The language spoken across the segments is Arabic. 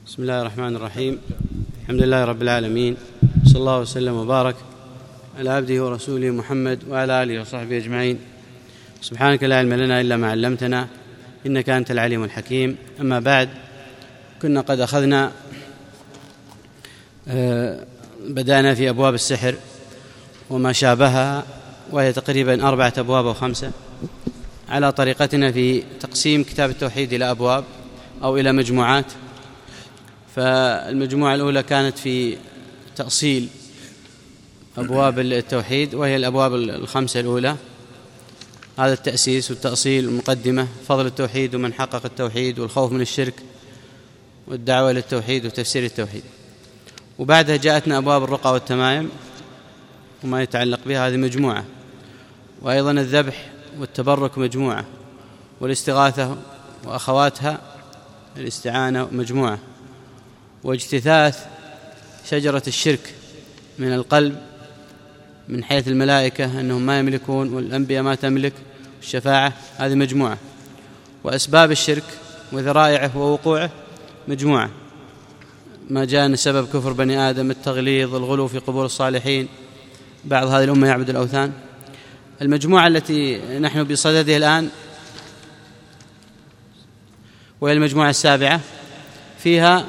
بسم الله الرحمن الرحيم. الحمد لله رب العالمين، صلى الله وسلم وبارك على عبده ورسوله محمد وعلى آله وصحبه أجمعين. سبحانك لا علم لنا إلا ما علمتنا إنك أنت العليم الحكيم. أما بعد، كنا قد أخذنا بدأنا في أبواب السحر وما شابهها، وهي تقريبا 4 أبواب أو 5 على طريقتنا في تقسيم كتاب التوحيد إلى أبواب أو إلى مجموعات. فالمجموعة الأولى كانت في تأصيل أبواب التوحيد، وهي الأبواب 5 الأولى، هذا التأسيس والتأصيل والمقدمة، فضل التوحيد ومن حقق التوحيد والخوف من الشرك والدعوة للتوحيد وتفسير التوحيد. وبعدها جاءتنا أبواب الرقى والتمائم وما يتعلق بها، هذه مجموعة. وأيضا الذبح والتبرك مجموعة، والاستغاثة وأخواتها الاستعانة مجموعة، واجتثاث شجرة الشرك من القلب من حيث الملائكة أنهم ما يملكون والأنبياء ما تملك، الشفاعة هذه مجموعة، وأسباب الشرك وذرائعه ووقوعه مجموعة، ما جاء سبب كفر بني آدم، التغليظ، الغلو في قبور الصالحين، بعض هذه الأمة يعبد الأوثان. المجموعة التي نحن بصددها الآن وهي المجموعة 7، فيها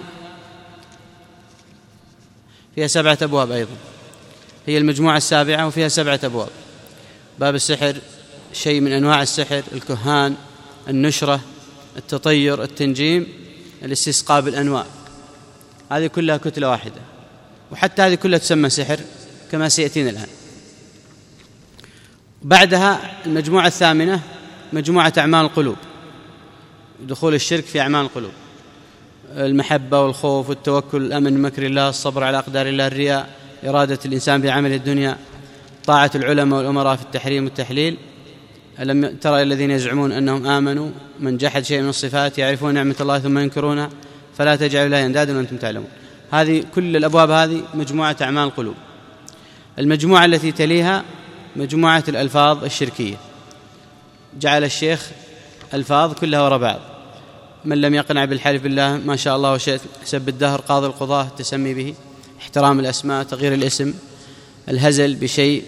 7 أبواب أيضا، هي المجموعة 7 وفيها 7 أبواب. باب السحر، شيء من أنواع السحر، الكهان، النشرة، التطير، التنجيم، الاستسقاء بالأنواع، هذه كلها كتلة واحدة، وحتى هذه كلها تسمى سحر كما سيأتينا الآن. بعدها المجموعة 8 مجموعة أعمال القلوب، دخول الشرك في أعمال القلوب، المحبة والخوف والتوكل، الأمن من مكر الله، الصبر على أقدار الله، الرياء، إرادة الإنسان بعمل الدنيا، طاعة العلماء والأمراء في التحريم والتحليل. ألم ترى الذين يزعمون أنهم آمنوا من جحد شيء من الصفات يعرفون نعمة الله ثم ينكرونها فلا تجعلوا لله أندادا وأنتم تعلمون. هذه كل الأبواب هذه مجموعة أعمال القلوب. المجموعة التي تليها مجموعة الألفاظ الشركية، جعل الشيخ ألفاظ كلها وراء بعض، من لم يقنع بالحلف بالله ما شاء الله وشئت، سب الدهر، قاضي القضاة، التسمي به، احترام الأسماء، تغيير الاسم، الهزل بشيء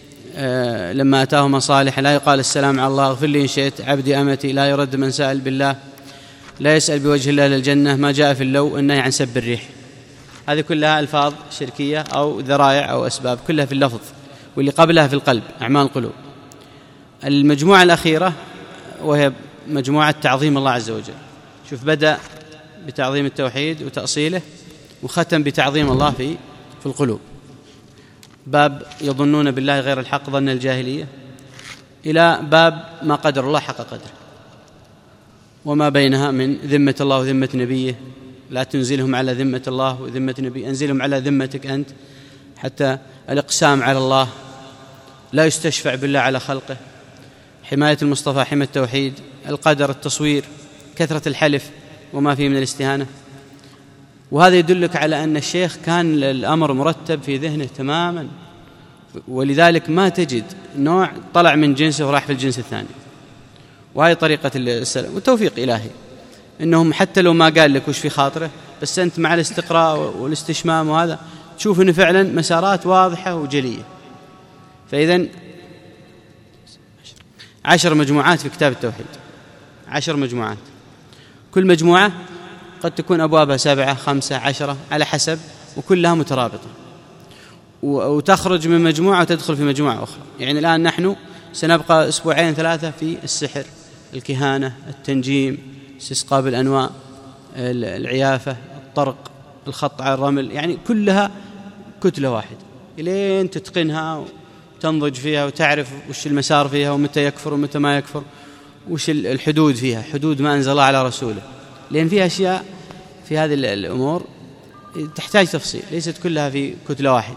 لما أتاه مصالح، لا يقال السلام على الله، اغفر لي إن شئت، عبدي أمتي، لا يرد من سأل بالله، لا يسأل بوجه الله للجنة، ما جاء في اللو، النهي عن سب الريح. هذه كلها ألفاظ شركية أو ذرائع أو أسباب، كلها في اللفظ، واللي قبلها في القلب، أعمال القلوب. المجموعة الأخيرة وهي مجموعة تعظيم الله عز وجل، شوف، بدأ بتعظيم التوحيد وتأصيله وختم بتعظيم الله في القلوب. باب يظنون بالله غير الحق ظن الجاهلية، إلى باب ما قدر الله حق قدره، وما بينها من ذمة الله وذمة نبيه، لا تنزلهم على ذمة الله وذمة نبيه، أنزلهم على ذمتك أنت، حتى الإقسام على الله، لا يستشفع بالله على خلقه، حماية المصطفى، حماية التوحيد، القدر، التصوير، كثرة الحلف وما فيه من الاستهانة. وهذا يدلك على أن الشيخ كان الأمر مرتب في ذهنه تماما، ولذلك ما تجد نوع طلع من جنسه وراح في الجنس الثاني. وهي طريقة السلف والتوفيق إلهي، إنهم حتى لو ما قال لك وش في خاطره، بس أنت مع الاستقراء والاستشمام وهذا تشوف إنه فعلا مسارات واضحة وجلية. فإذن 10 مجموعات في كتاب التوحيد، 10 مجموعات، كل مجموعة قد تكون أبوابها 7 5 10 على حسب، وكلها مترابطة، وتخرج من مجموعة وتدخل في مجموعة أخرى. يعني الآن نحن سنبقى 2 3 في السحر، الكهانة، التنجيم، استسقاء بالأنواع، العيافة، الطرق، الخط على الرمل، يعني كلها كتلة واحدة إلين تتقنها وتنضج فيها وتعرف وش المسار فيها ومتى يكفر ومتى ما يكفر، وش الحدود فيها، حدود ما أنزل الله على رسوله، لأن فيها أشياء في هذه الأمور تحتاج تفصيل، ليست كلها في كتلة واحدة.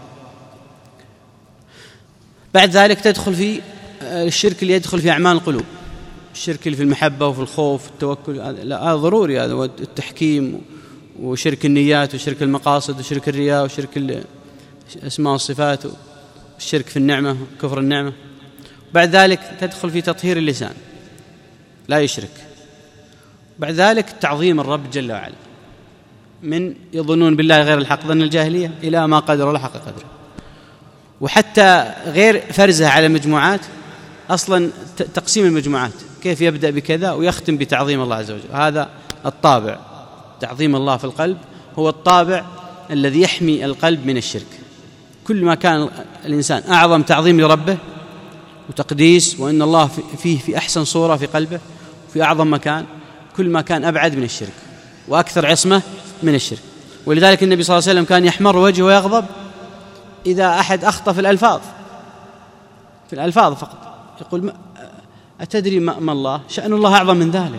بعد ذلك تدخل في الشرك اللي يدخل في أعمال القلوب، الشرك اللي في المحبة وفي الخوف والتوكل، هذا ضروري، هذا التحكيم، وشرك النيات، وشرك المقاصد، وشرك الرياء، وشرك الأسماء والصفات، والشرك في النعمة، كفر النعمة. بعد ذلك تدخل في تطهير اللسان، لا يشرك. بعد ذلك تعظيم الرب جل وعلا، من يظنون بالله غير الحق ظن الجاهلية إلى ما قدر الله حق قدره. وحتى غير فرزها على مجموعات، أصلا تقسيم المجموعات كيف يبدأ بكذا ويختم بتعظيم الله عز وجل. هذا الطابع، تعظيم الله في القلب هو الطابع الذي يحمي القلب من الشرك. كل ما كان الإنسان أعظم تعظيم لربه وتقديس، وإن الله فيه في أحسن صورة في قلبه في أعظم مكان، كل ما كان أبعد من الشرك وأكثر عصمة من الشرك. ولذلك النبي صلى الله عليه وسلم كان يحمر وجهه ويغضب إذا أحد أخطأ في الألفاظ فقط، يقول أتدري ما الله؟ شأن الله أعظم من ذلك،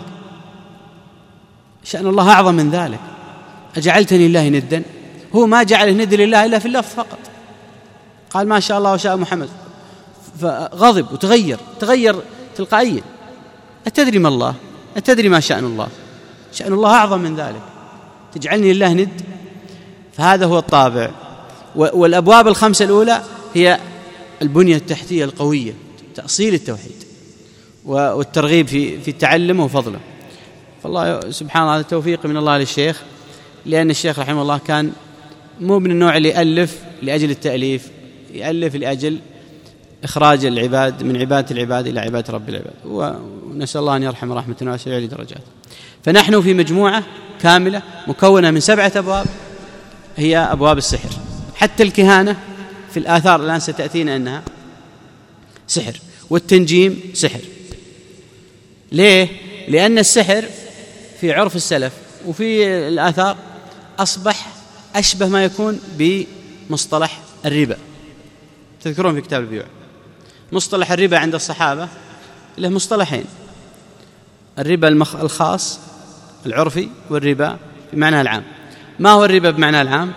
شأن الله أعظم من ذلك. أجعلتني الله ندا؟ هو ما جعل الند لله إلا في اللفظ فقط، قال ما شاء الله وشاء محمد، فغضب وتغير تلقائيا. أتدري ما الله؟ أتدري ما شأن الله؟ شأن الله أعظم من ذلك، تجعلني لله ند؟ فهذا هو الطابع. والأبواب الخمسة الأولى هي البنية التحتية القوية، تأصيل التوحيد والترغيب في تعلمه وفضله. فالله سبحانه هذا توفيق من الله للشيخ، لأن الشيخ رحمه الله كان مو من النوع اللي يألف لأجل التأليف، يألف لأجل إخراج العباد من عبادة العباد إلى عبادة رب العباد، ونسأل الله أن يرحم رحمة واسعة ويعلي درجاته. فنحن في مجموعة كاملة مكونة من 7 أبواب هي أبواب السحر. حتى الكهانة في الآثار الآن ستأتينا أنها سحر، والتنجيم سحر. ليه؟ لأن السحر في عرف السلف وفي الآثار أصبح أشبه ما يكون بمصطلح الربا. تذكرون في كتاب البيوع مصطلح الربا عند الصحابة له مصطلحين: الربا الخاص العرفي، والربا بمعنى العام. ما هو الربا بمعنى العام؟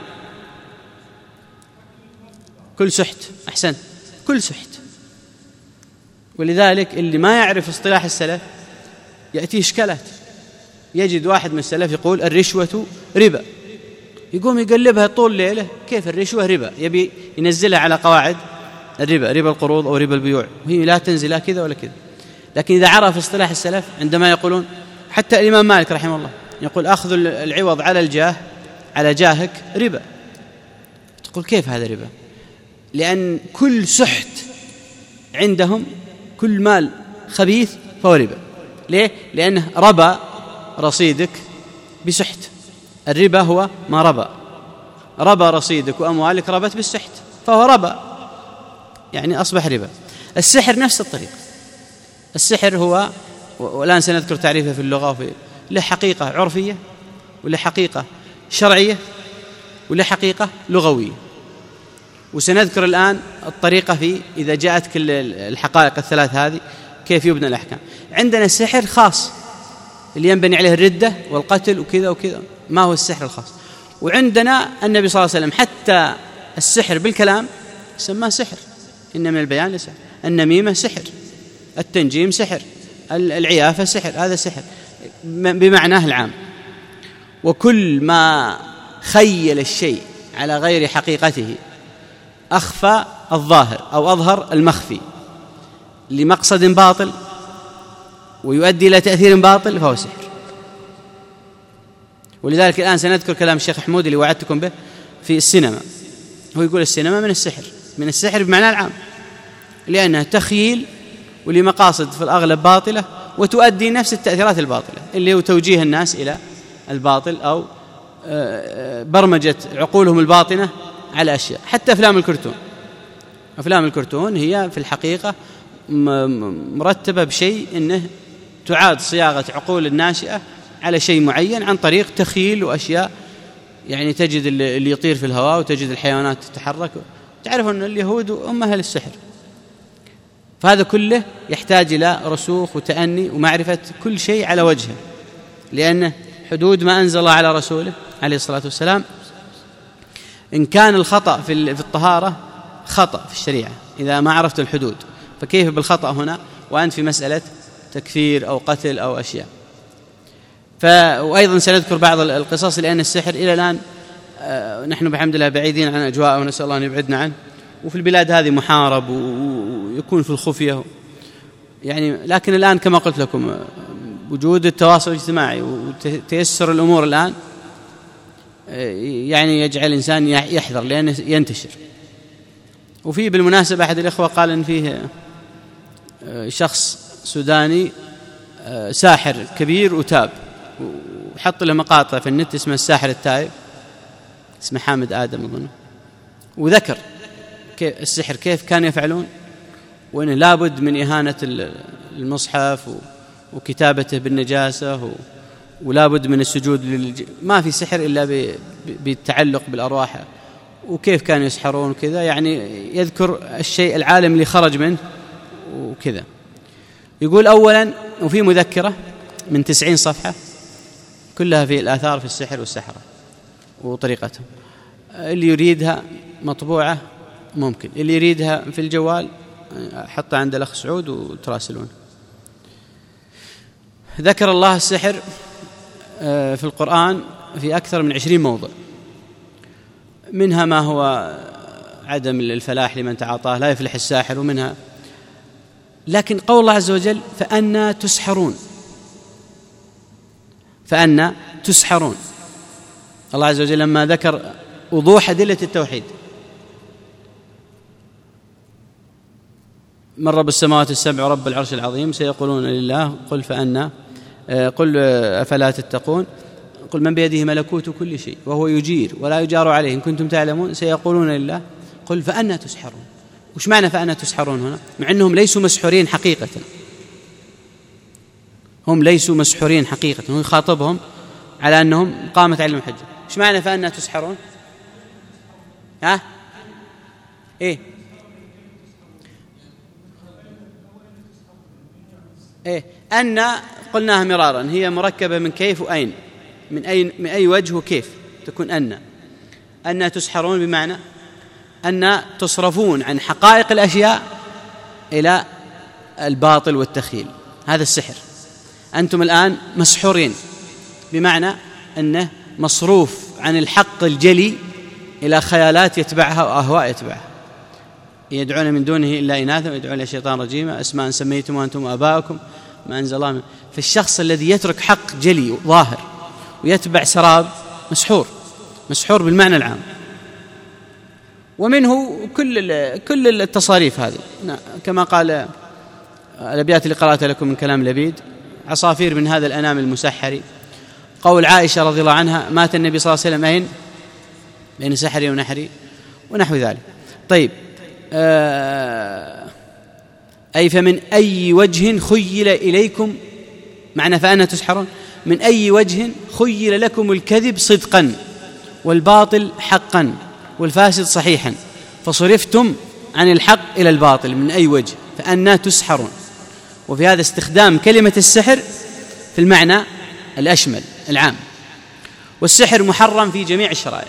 كل سحت. أحسن، كل سحت. ولذلك اللي ما يعرف اصطلاح السلف يأتيه إشكالات. يجد واحد من السلف يقول الرشوة ربا، يقوم يقلبها طول ليلة، كيف الرشوة ربا؟ يبي ينزلها على قواعد الربا، ربا القروض أو ربا البيوع، وهي لا تنزل لا كذا ولا كذا. لكن إذا عرف اصطلاح السلف عندما يقولون، حتى الإمام مالك رحمه الله يقول أخذ العوض على الجاه على جاهك ربا. تقول كيف هذا ربا؟ لأن كل سحت عندهم، كل مال خبيث فهو ربا. ليه؟ لأنه ربا رصيدك بسحت. الربا هو ما ربا رصيدك وأموالك ربت بالسحت، فهو ربا، يعني أصبح ربا. السحر نفس الطريقة. السحر هو، والآن سنذكر تعريفه في اللغة، له حقيقة عرفية، وله حقيقة شرعية، وله حقيقة لغوية. وسنذكر الآن الطريقة في إذا جاءت كل الحقائق الثلاث هذه كيف يبنى الأحكام. عندنا السحر خاص اللي ينبني عليه الردة والقتل وكذا وكذا، ما هو السحر الخاص. وعندنا النبي صلى الله عليه وسلم حتى السحر بالكلام سماه سحر، إن من البيان لسحر. النميمة سحر، التنجيم سحر، العيافة سحر، هذا سحر بمعناه العام. وكل ما خيل الشيء على غير حقيقته، أخفى الظاهر أو أظهر المخفي لمقصد باطل ويؤدي إلى تأثير باطل، فهو سحر. ولذلك الآن سنذكر كلام الشيخ حمود اللي وعدتكم به في السينما. هو يقول السينما من السحر بمعنى العام، لأنها تخيل ولمقاصد في الأغلب باطلة، وتؤدي نفس التأثيرات الباطلة اللي هو توجيه الناس إلى الباطل أو برمجة عقولهم الباطنة على أشياء. حتى أفلام الكرتون هي في الحقيقة مرتبة بشيء أنه تعاد صياغة عقول الناشئة على شيء معين عن طريق تخيل وأشياء. يعني تجد اللي يطير في الهواء، وتجد الحيوانات تتحرك. تعرف أن اليهود هم أهل السحر. فهذا كله يحتاج إلى رسوخ وتأني ومعرفة كل شيء على وجهه، لأن حدود ما أنزل الله على رسوله عليه الصلاة والسلام. إن كان الخطأ في الطهارة خطأ في الشريعة إذا ما عرفت الحدود، فكيف بالخطأ هنا وأنت في مسألة تكفير أو قتل أو أشياء؟ وأيضا سنذكر بعض القصص، لأن السحر إلى الآن نحن بحمد الله بعيدين عن أجواءه، ونسأل الله أن يبعدنا عنه. وفي البلاد هذه محارب ويكون في الخفية يعني. لكن الآن كما قلت لكم وجود التواصل الاجتماعي وتيسر الأمور الآن، يعني يجعل الإنسان يحذر لأنه ينتشر. وفي بالمناسبة أحد الإخوة قال إن فيه شخص سوداني ساحر كبير وتاب، وحط له مقاطع في النت اسمه الساحر التائب، اسمه حامد آدم أظن، وذكر كيف السحر كيف كان يفعلون، وإنه لابد من إهانة المصحف وكتابته بالنجاسة، ولابد من السجود ما في سحر إلا بالتعلق بالأرواح، وكيف كانوا يسحرون وكذا، يعني يذكر الشيء العالم اللي خرج منه وكذا. يقول أولا، وفي مذكرة من 90 صفحة كلها في الآثار في السحر والسحرة وطريقتهم، اللي يريدها مطبوعة ممكن، اللي يريدها في الجوال حطها عند الأخ سعود وتراسلون. ذكر الله السحر في القرآن في أكثر من 20 موضع، منها ما هو عدم الفلاح لمن تعاطاه، لا يفلح الساحر، ومنها لكن قول الله عز وجل فأنا تسحرون، فأنا تسحرون. الله عز وجل لما ذكر وضوح أدلة التوحيد، من رب السماوات السبع ورب العرش العظيم سيقولون لله قل فأنا قل أفلا تتقون قل من بيده ملكوت كل شيء وهو يجير ولا يجار عليه إن كنتم تعلمون سيقولون لله قل فأنا تسحرون. وش معنى فأنا تسحرون هنا؟ مع أنهم ليسوا مسحورين حقيقة، هم ليسوا مسحورين حقيقة، هو يخاطبهم على أنهم قامت عليهم الحجة. وش معنى فأنا تسحرون؟ ها؟ إيه أن قلناها مرارا هي مركبة من كيف وأين، من أي وجه وكيف تكون أن تسحرون، بمعنى أن تصرفون عن حقائق الأشياء إلى الباطل والتخيل، هذا السحر. أنتم الآن مسحورين، بمعنى أنه مصروف عن الحق الجلي إلى خيالات يتبعها وأهواء يتبعها، يدعون من دونه إلا إناثا ويدعون إلى شيطان رجيما أسماء سميتم وأنتم وآباؤكم ما أنزل الله. فالشخص الذي يترك حق جلي ظاهر ويتبع سراب مسحور بالمعنى العام. ومنه كل التصاريف هذه، كما قال الأبيات اللي قرأتها لكم من كلام لبيد: عصافير من هذا الأنام المسحر. قول عائشة رضي الله عنها: مات النبي صلى الله عليه وسلم أين؟ بين سحري ونحري، ونحو ذلك. طيب، أي فمن أي وجه خيل إليكم، معنى فأنا تسحرون، من أي وجه خيل لكم الكذب صدقا والباطل حقا والفاسد صحيحا فصرفتم عن الحق إلى الباطل، من أي وجه فأنا تسحرون. وفي هذا استخدام كلمة السحر في المعنى الأشمل العام. والسحر محرم في جميع الشرائع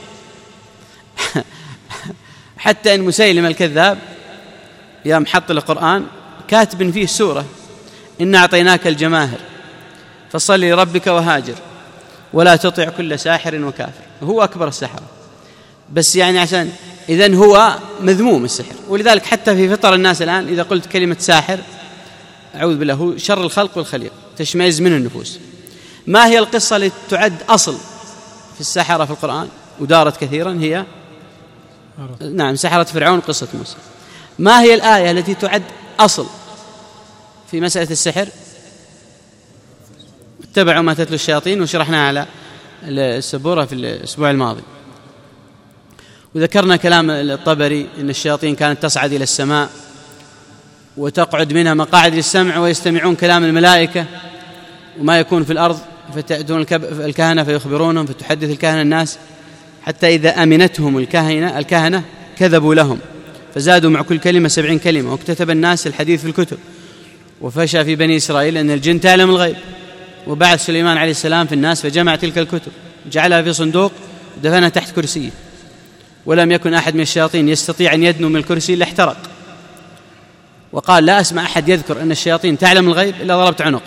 حتى أن مسيلم الكذاب يا محط القرآن كاتب فيه سورة: إن أعطيناك الجماهر فصل لربك وهاجر ولا تطع كل ساحر وكافر. هو أكبر السحرة، بس يعني عشان إذن هو مذموم السحر. ولذلك حتى في فطر الناس الآن إذا قلت كلمة ساحر أعوذ بالله هو شر الخلق والخليق، تشمئز منه النفوس. ما هي القصة التي تعد أصل في السحرة في القرآن ودارت كثيرا؟ هي نعم سحرة فرعون، قصة موسى. ما هي الآية التي تعد أصل في مسألة السحر؟ اتبعوا ما تتلو الشياطين، وشرحناها على السبورة في الأسبوع الماضي. وذكرنا كلام الطبري إن الشياطين كانت تصعد إلى السماء وتقعد منها مقاعد للسمع ويستمعون كلام الملائكة وما يكون في الأرض، فتأتون الكهنة فيخبرونهم، فتحدث الكهنة الناس، حتى إذا أمنتهم الكهنة كذبوا لهم فزادوا مع كل كلمة 70 كلمة، واكتتب الناس الحديث في الكتب. وفشى في بني إسرائيل أن الجن تعلم الغيب، وبعث سليمان عليه السلام في الناس فجمع تلك الكتب جعلها في صندوق دفنها تحت كرسيه، ولم يكن أحد من الشياطين يستطيع أن يدنو من الكرسي إلا احترق. وقال: لا أسمع أحد يذكر أن الشياطين تعلم الغيب إلا ضربت عنقه.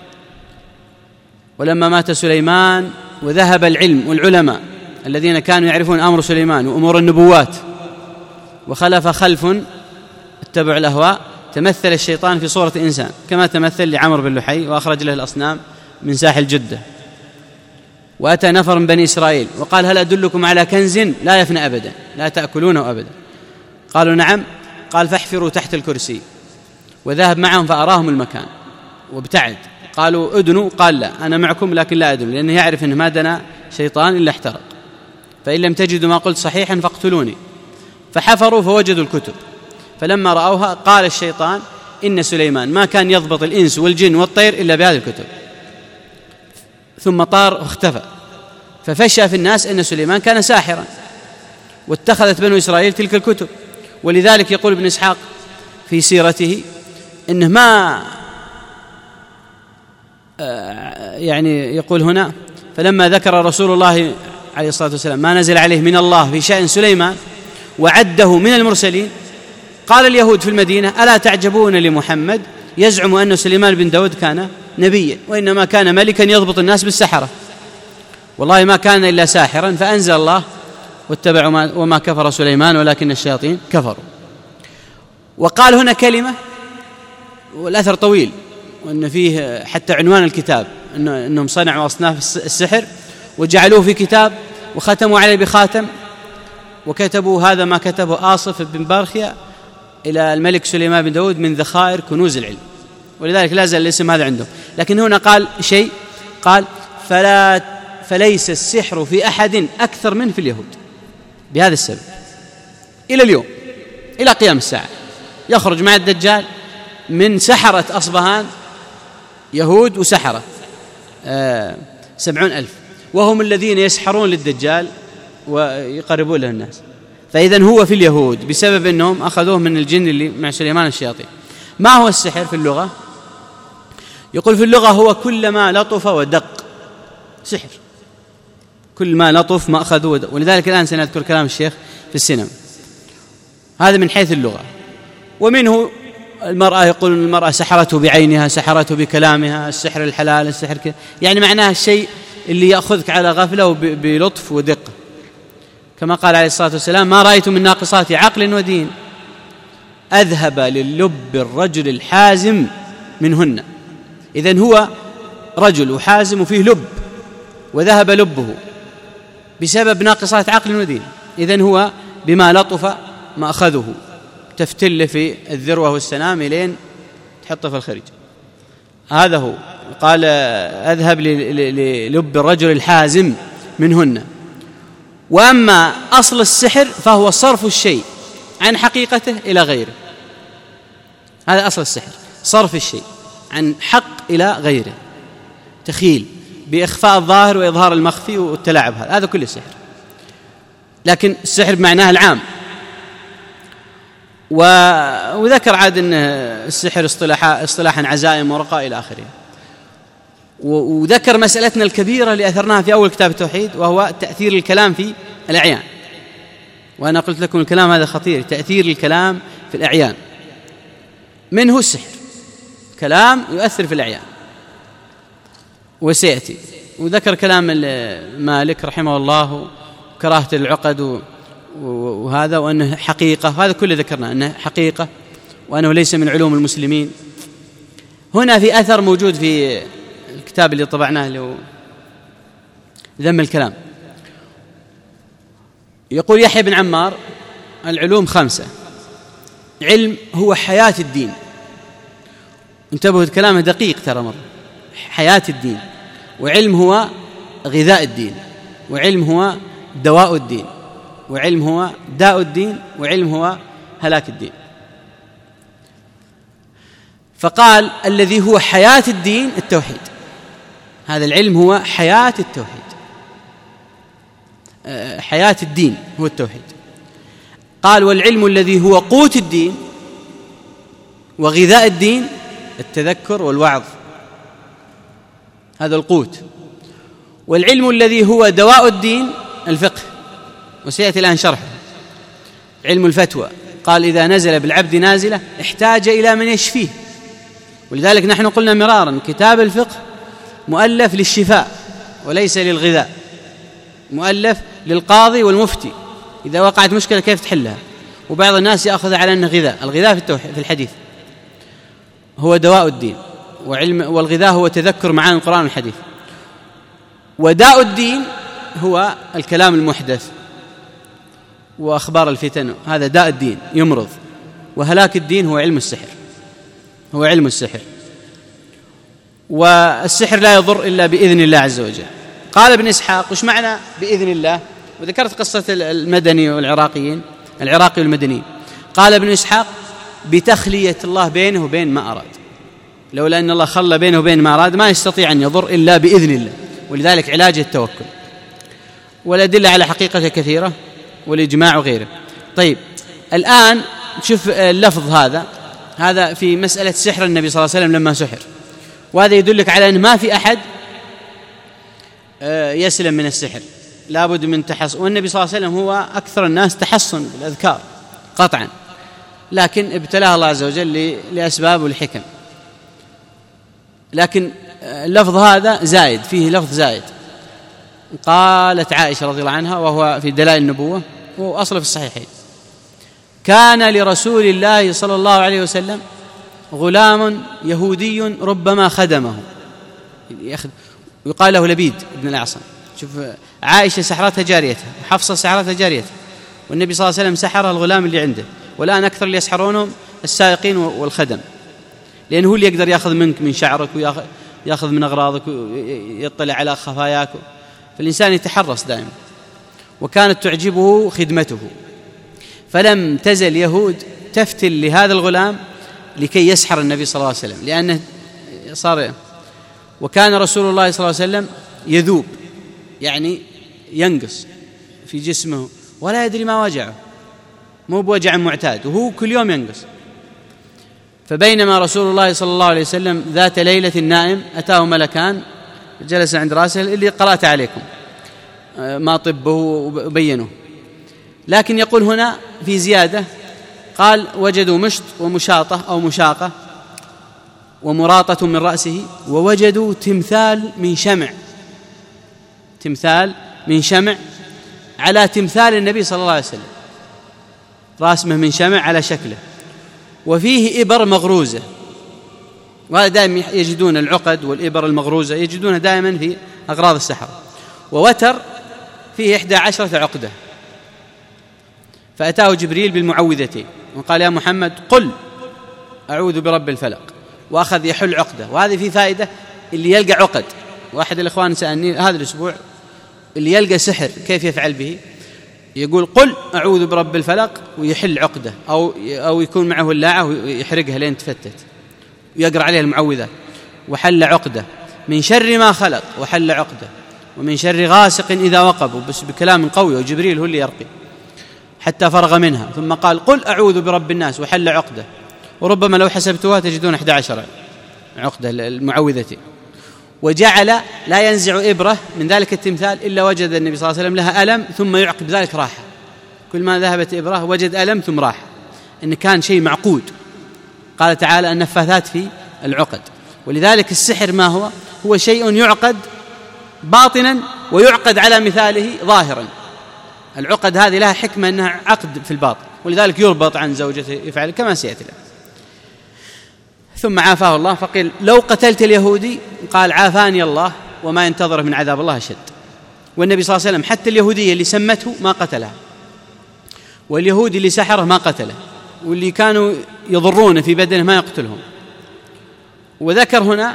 ولما مات سليمان وذهب العلم والعلماء الذين كانوا يعرفون أمر سليمان وأمور النبوات وخلف خلف اتبعوا الأهواء، تمثل الشيطان في صورة إنسان كما تمثل لعمر بن لحي وأخرج له الأصنام من ساحل جدة. وأتى نفر من بني إسرائيل وقال: هل أدلكم على كنز لا يفنى أبدا لا تأكلونه أبدا؟ قالوا: نعم. قال: فاحفروا تحت الكرسي. وذهب معهم فأراهم المكان وابتعد. قالوا: أدنوا. قال: لا، أنا معكم لكن لا أدن، لأنه يعرف أنه ما دنا شيطان إلا احترق، فإن لم تجدوا ما قلت صحيحا فاقتلوني. فحفروا فوجدوا الكتب، فلما رأوها قال الشيطان: إن سليمان ما كان يضبط الإنس والجن والطير إلا بهذه الكتب. ثم طار واختفى، ففشى في الناس أن سليمان كان ساحرا، واتخذت بنو إسرائيل تلك الكتب. ولذلك يقول ابن إسحاق في سيرته إنه ما يعني يقول هنا: فلما ذكر رسول الله عليه الصلاة والسلام ما نزل عليه من الله في شأن سليمان وعده من المرسلين، قال اليهود في المدينة: ألا تعجبون لمحمد يزعم أن سليمان بن داود كان نبيا، وإنما كان ملكا يضبط الناس بالسحرة، والله ما كان إلا ساحرا. فأنزل الله: واتبعوا وما كفر سليمان ولكن الشياطين كفروا. وقال هنا كلمة والأثر طويل، وأن فيه حتى عنوان الكتاب أنهم صنعوا أصناف السحر وجعلوه في كتاب وختموا عليه بخاتم، وكتبوا هذا ما كتبه آصف بن بارخيا إلى الملك سليمان بن داود من ذخائر كنوز العلم، ولذلك لا زال الاسم هذا عندهم. لكن هنا قال شيء، قال: فليس السحر في أحد أكثر منه في اليهود، بهذا السبب إلى اليوم إلى قيام الساعة يخرج مع الدجال من سحرة أصبهان يهود وسحرة 70,000، وهم الذين يسحرون للدجال ويقربون له الناس. فإذن هو في اليهود بسبب أنهم أخذوه من الجن اللي مع سليمان الشياطين. ما هو السحر في اللغة؟ يقول في اللغة هو كل ما لطف ودق، سحر كل ما لطف ما أخذوا ودق. ولذلك الآن سنذكر كلام الشيخ في السينما، هذا من حيث اللغة. ومنه المرأة، يقول المرأة سحرته بعينها، سحرته بكلامها، السحر الحلال، السحر كذا، يعني معناه الشيء اللي يأخذك على غفلة بلطف ودقة، كما قال عليه الصلاة والسلام: ما رأيت من ناقصات عقل ودين أذهب للب الرجل الحازم منهن. إذن هو رجل وحازم وفيه لب، وذهب لبه بسبب ناقصات عقل ودين. إذن هو بما لطف ما أخذه، تفتل في الذروة والسنام لين تحطه في الخريج. هذا هو. قال: أذهب للب الرجل الحازم منهن. وأما أصل السحر فهو صرف الشيء عن حقيقته إلى غيره، هذا أصل السحر، صرف الشيء عن حق إلى غيره، تخيل بإخفاء الظاهر وإظهار المخفي والتلاعب، هذا كله سحر. لكن السحر بمعناه العام. وذكر عاد أن السحر اصطلاحا عزائم ورقاء إلى آخره. وذكر مسألتنا الكبيرة اللي أثرناها في أول كتاب التوحيد، وهو تأثير الكلام في الأعيان. وأنا قلت لكم الكلام هذا خطير، تأثير الكلام في الأعيان، منه السحر، كلام يؤثر في الأعيان وسيأتي. وذكر كلام مالك رحمه الله وكراهة العقد وهذا، وأنه حقيقة، وهذا كله ذكرنا أنه حقيقة، وأنه ليس من علوم المسلمين. هنا في أثر موجود في الكتاب اللي طبعناه اللي هو ذم الكلام، يقول يحيى بن عمار: العلوم 5، علم هو حياة الدين. انتبهوا كلامه دقيق ترى مرة، حياة الدين، وعلم هو غذاء الدين، وعلم هو دواء الدين، وعلم هو داء الدين، وعلم هو هلاك الدين. فقال: الذي هو حياة الدين التوحيد، هذا العلم هو حياة التوحيد، حياة الدين هو التوحيد. قال: والعلم الذي هو قوت الدين وغذاء الدين التذكر والوعظ، هذا القوت. والعلم الذي هو دواء الدين الفقه، وسيأتي الآن شرحه. علم الفتوى، قال: إذا نزل بالعبد نازلة احتاج إلى من يشفيه. ولذلك نحن قلنا مرارا: كتاب الفقه مؤلف للشفاء وليس للغذاء، مؤلف للقاضي والمفتي إذا وقعت مشكلة كيف تحلها. وبعض الناس يأخذ على أنه غذاء، الغذاء في الحديث هو دواء الدين، والغذاء هو تذكر معاني القرآن والحديث. وداء الدين هو الكلام المحدث وأخبار الفتن، هذا داء الدين يمرض. وهلاك الدين هو علم السحر، هو علم السحر. والسحر لا يضر إلا بإذن الله عز وجل. قال ابن إسحاق: وش معنى بإذن الله؟ وذكرت قصة المدني والعراقيين، العراقي والمدني. قال ابن إسحاق: بتخلية الله بينه وبين ما أراد، لولا أن الله خلى بينه وبين ما أراد ما يستطيع أن يضر إلا بإذن الله، ولذلك علاج التوكل. والأدلة على حقيقة كثيرة والإجماع وغيره. طيب الآن شوف اللفظ هذا في مسألة سحر النبي صلى الله عليه وسلم لما سحر، وهذا يدلك على أن ما في أحد يسلم من السحر، لابد من تحصن. والنبي صلى الله عليه وسلم هو أكثر الناس تحصن بالأذكار قطعا، لكن ابتلاه الله عز وجل لأسباب والحكم. لكن اللفظ هذا زائد، فيه لفظ زائد. قالت عائشة رضي الله عنها وهو في دلائل النبوة وهو أصل في الصحيحين: كان لرسول الله صلى الله عليه وسلم غلام يهودي ربما خدمه، يقال له لبيد بن الأعصم. شوف، عائشة سحرتها جاريتها، وحفصة سحرتها جاريتها، والنبي صلى الله عليه وسلم سحر الغلام اللي عنده. والآن أكثر اللي يسحرونهم السائقين والخدم، لأنه هو اللي يقدر يأخذ منك من شعرك ويأخذ من أغراضك ويطلع على خفاياك، فالإنسان يتحرص دائما. وكانت تعجبه خدمته، فلم تزل يهود تفتل لهذا الغلام لكي يسحر النبي صلى الله عليه وسلم، لأنه صار. وكان رسول الله صلى الله عليه وسلم يذوب، يعني ينقص في جسمه ولا يدري ما وجعه، مو بوجع معتاد، وهو كل يوم ينقص. فبينما رسول الله صلى الله عليه وسلم ذات ليلة نائم، أتاه ملكان جلس عند رأسه اللي قرأت عليكم ما طبه وبينه. لكن يقول هنا في زيادة، قال: وجدوا مشط ومشاطة أو مشاقة ومراطة من رأسه، ووجدوا تمثال من شمع، تمثال من شمع على تمثال النبي صلى الله عليه وسلم، راسمه من شمع على شكله، وفيه إبر مغروزة. وهذا دائما يجدون العقد والإبر المغروزة يجدونها دائما في أغراض السحر. ووتر فيه 11 عقدة. فأتاه جبريل بالمعوذتين وقال: يا محمد قل أعوذ برب الفلق، وأخذ يحل عقدة. وهذه في فائدة، اللي يلقى عقد، واحد الإخوان سألني هذا الأسبوع، اللي يلقى سحر كيف يفعل به؟ يقول: قل أعوذ برب الفلق ويحل عقدة، أو يكون معه اللاعة ويحرقها لين تفتت، ويقرأ عليها المعوذات. وحل عقدة من شر ما خلق، وحل عقدة ومن شر غاسق إذا وقب، بس بكلام قوي، وجبريل هو اللي يرقي حتى فرغ منها. ثم قال: قل أعوذ برب الناس، وحل عقدة. وربما لو حسبتها تجدون 11 عقدة المعوذتين. وجعل لا ينزع إبرة من ذلك التمثال إلا وجد النبي صلى الله عليه وسلم لها ألم، ثم يعقب ذلك راحة. كل ما ذهبت إبرة وجد ألم ثم راحة، إن كان شيء معقود. قال تعالى: النفاثات في العقد. ولذلك السحر ما هو شيء يعقد باطنا ويعقد على مثاله ظاهرا. العقد هذه لها حكمة أنها عقد في الباطن، ولذلك يربط عن زوجته يفعل كما سيأتي له. ثم عافاه الله، فقيل: لو قتلت اليهودي، قال: عافاني الله وما ينتظره من عذاب الله أشد. والنبي صلى الله عليه وسلم حتى اليهودية اللي سمته ما قتلها، واليهودي اللي سحره ما قتله، واللي كانوا يضرون في بدنه ما يقتلهم. وذكر هنا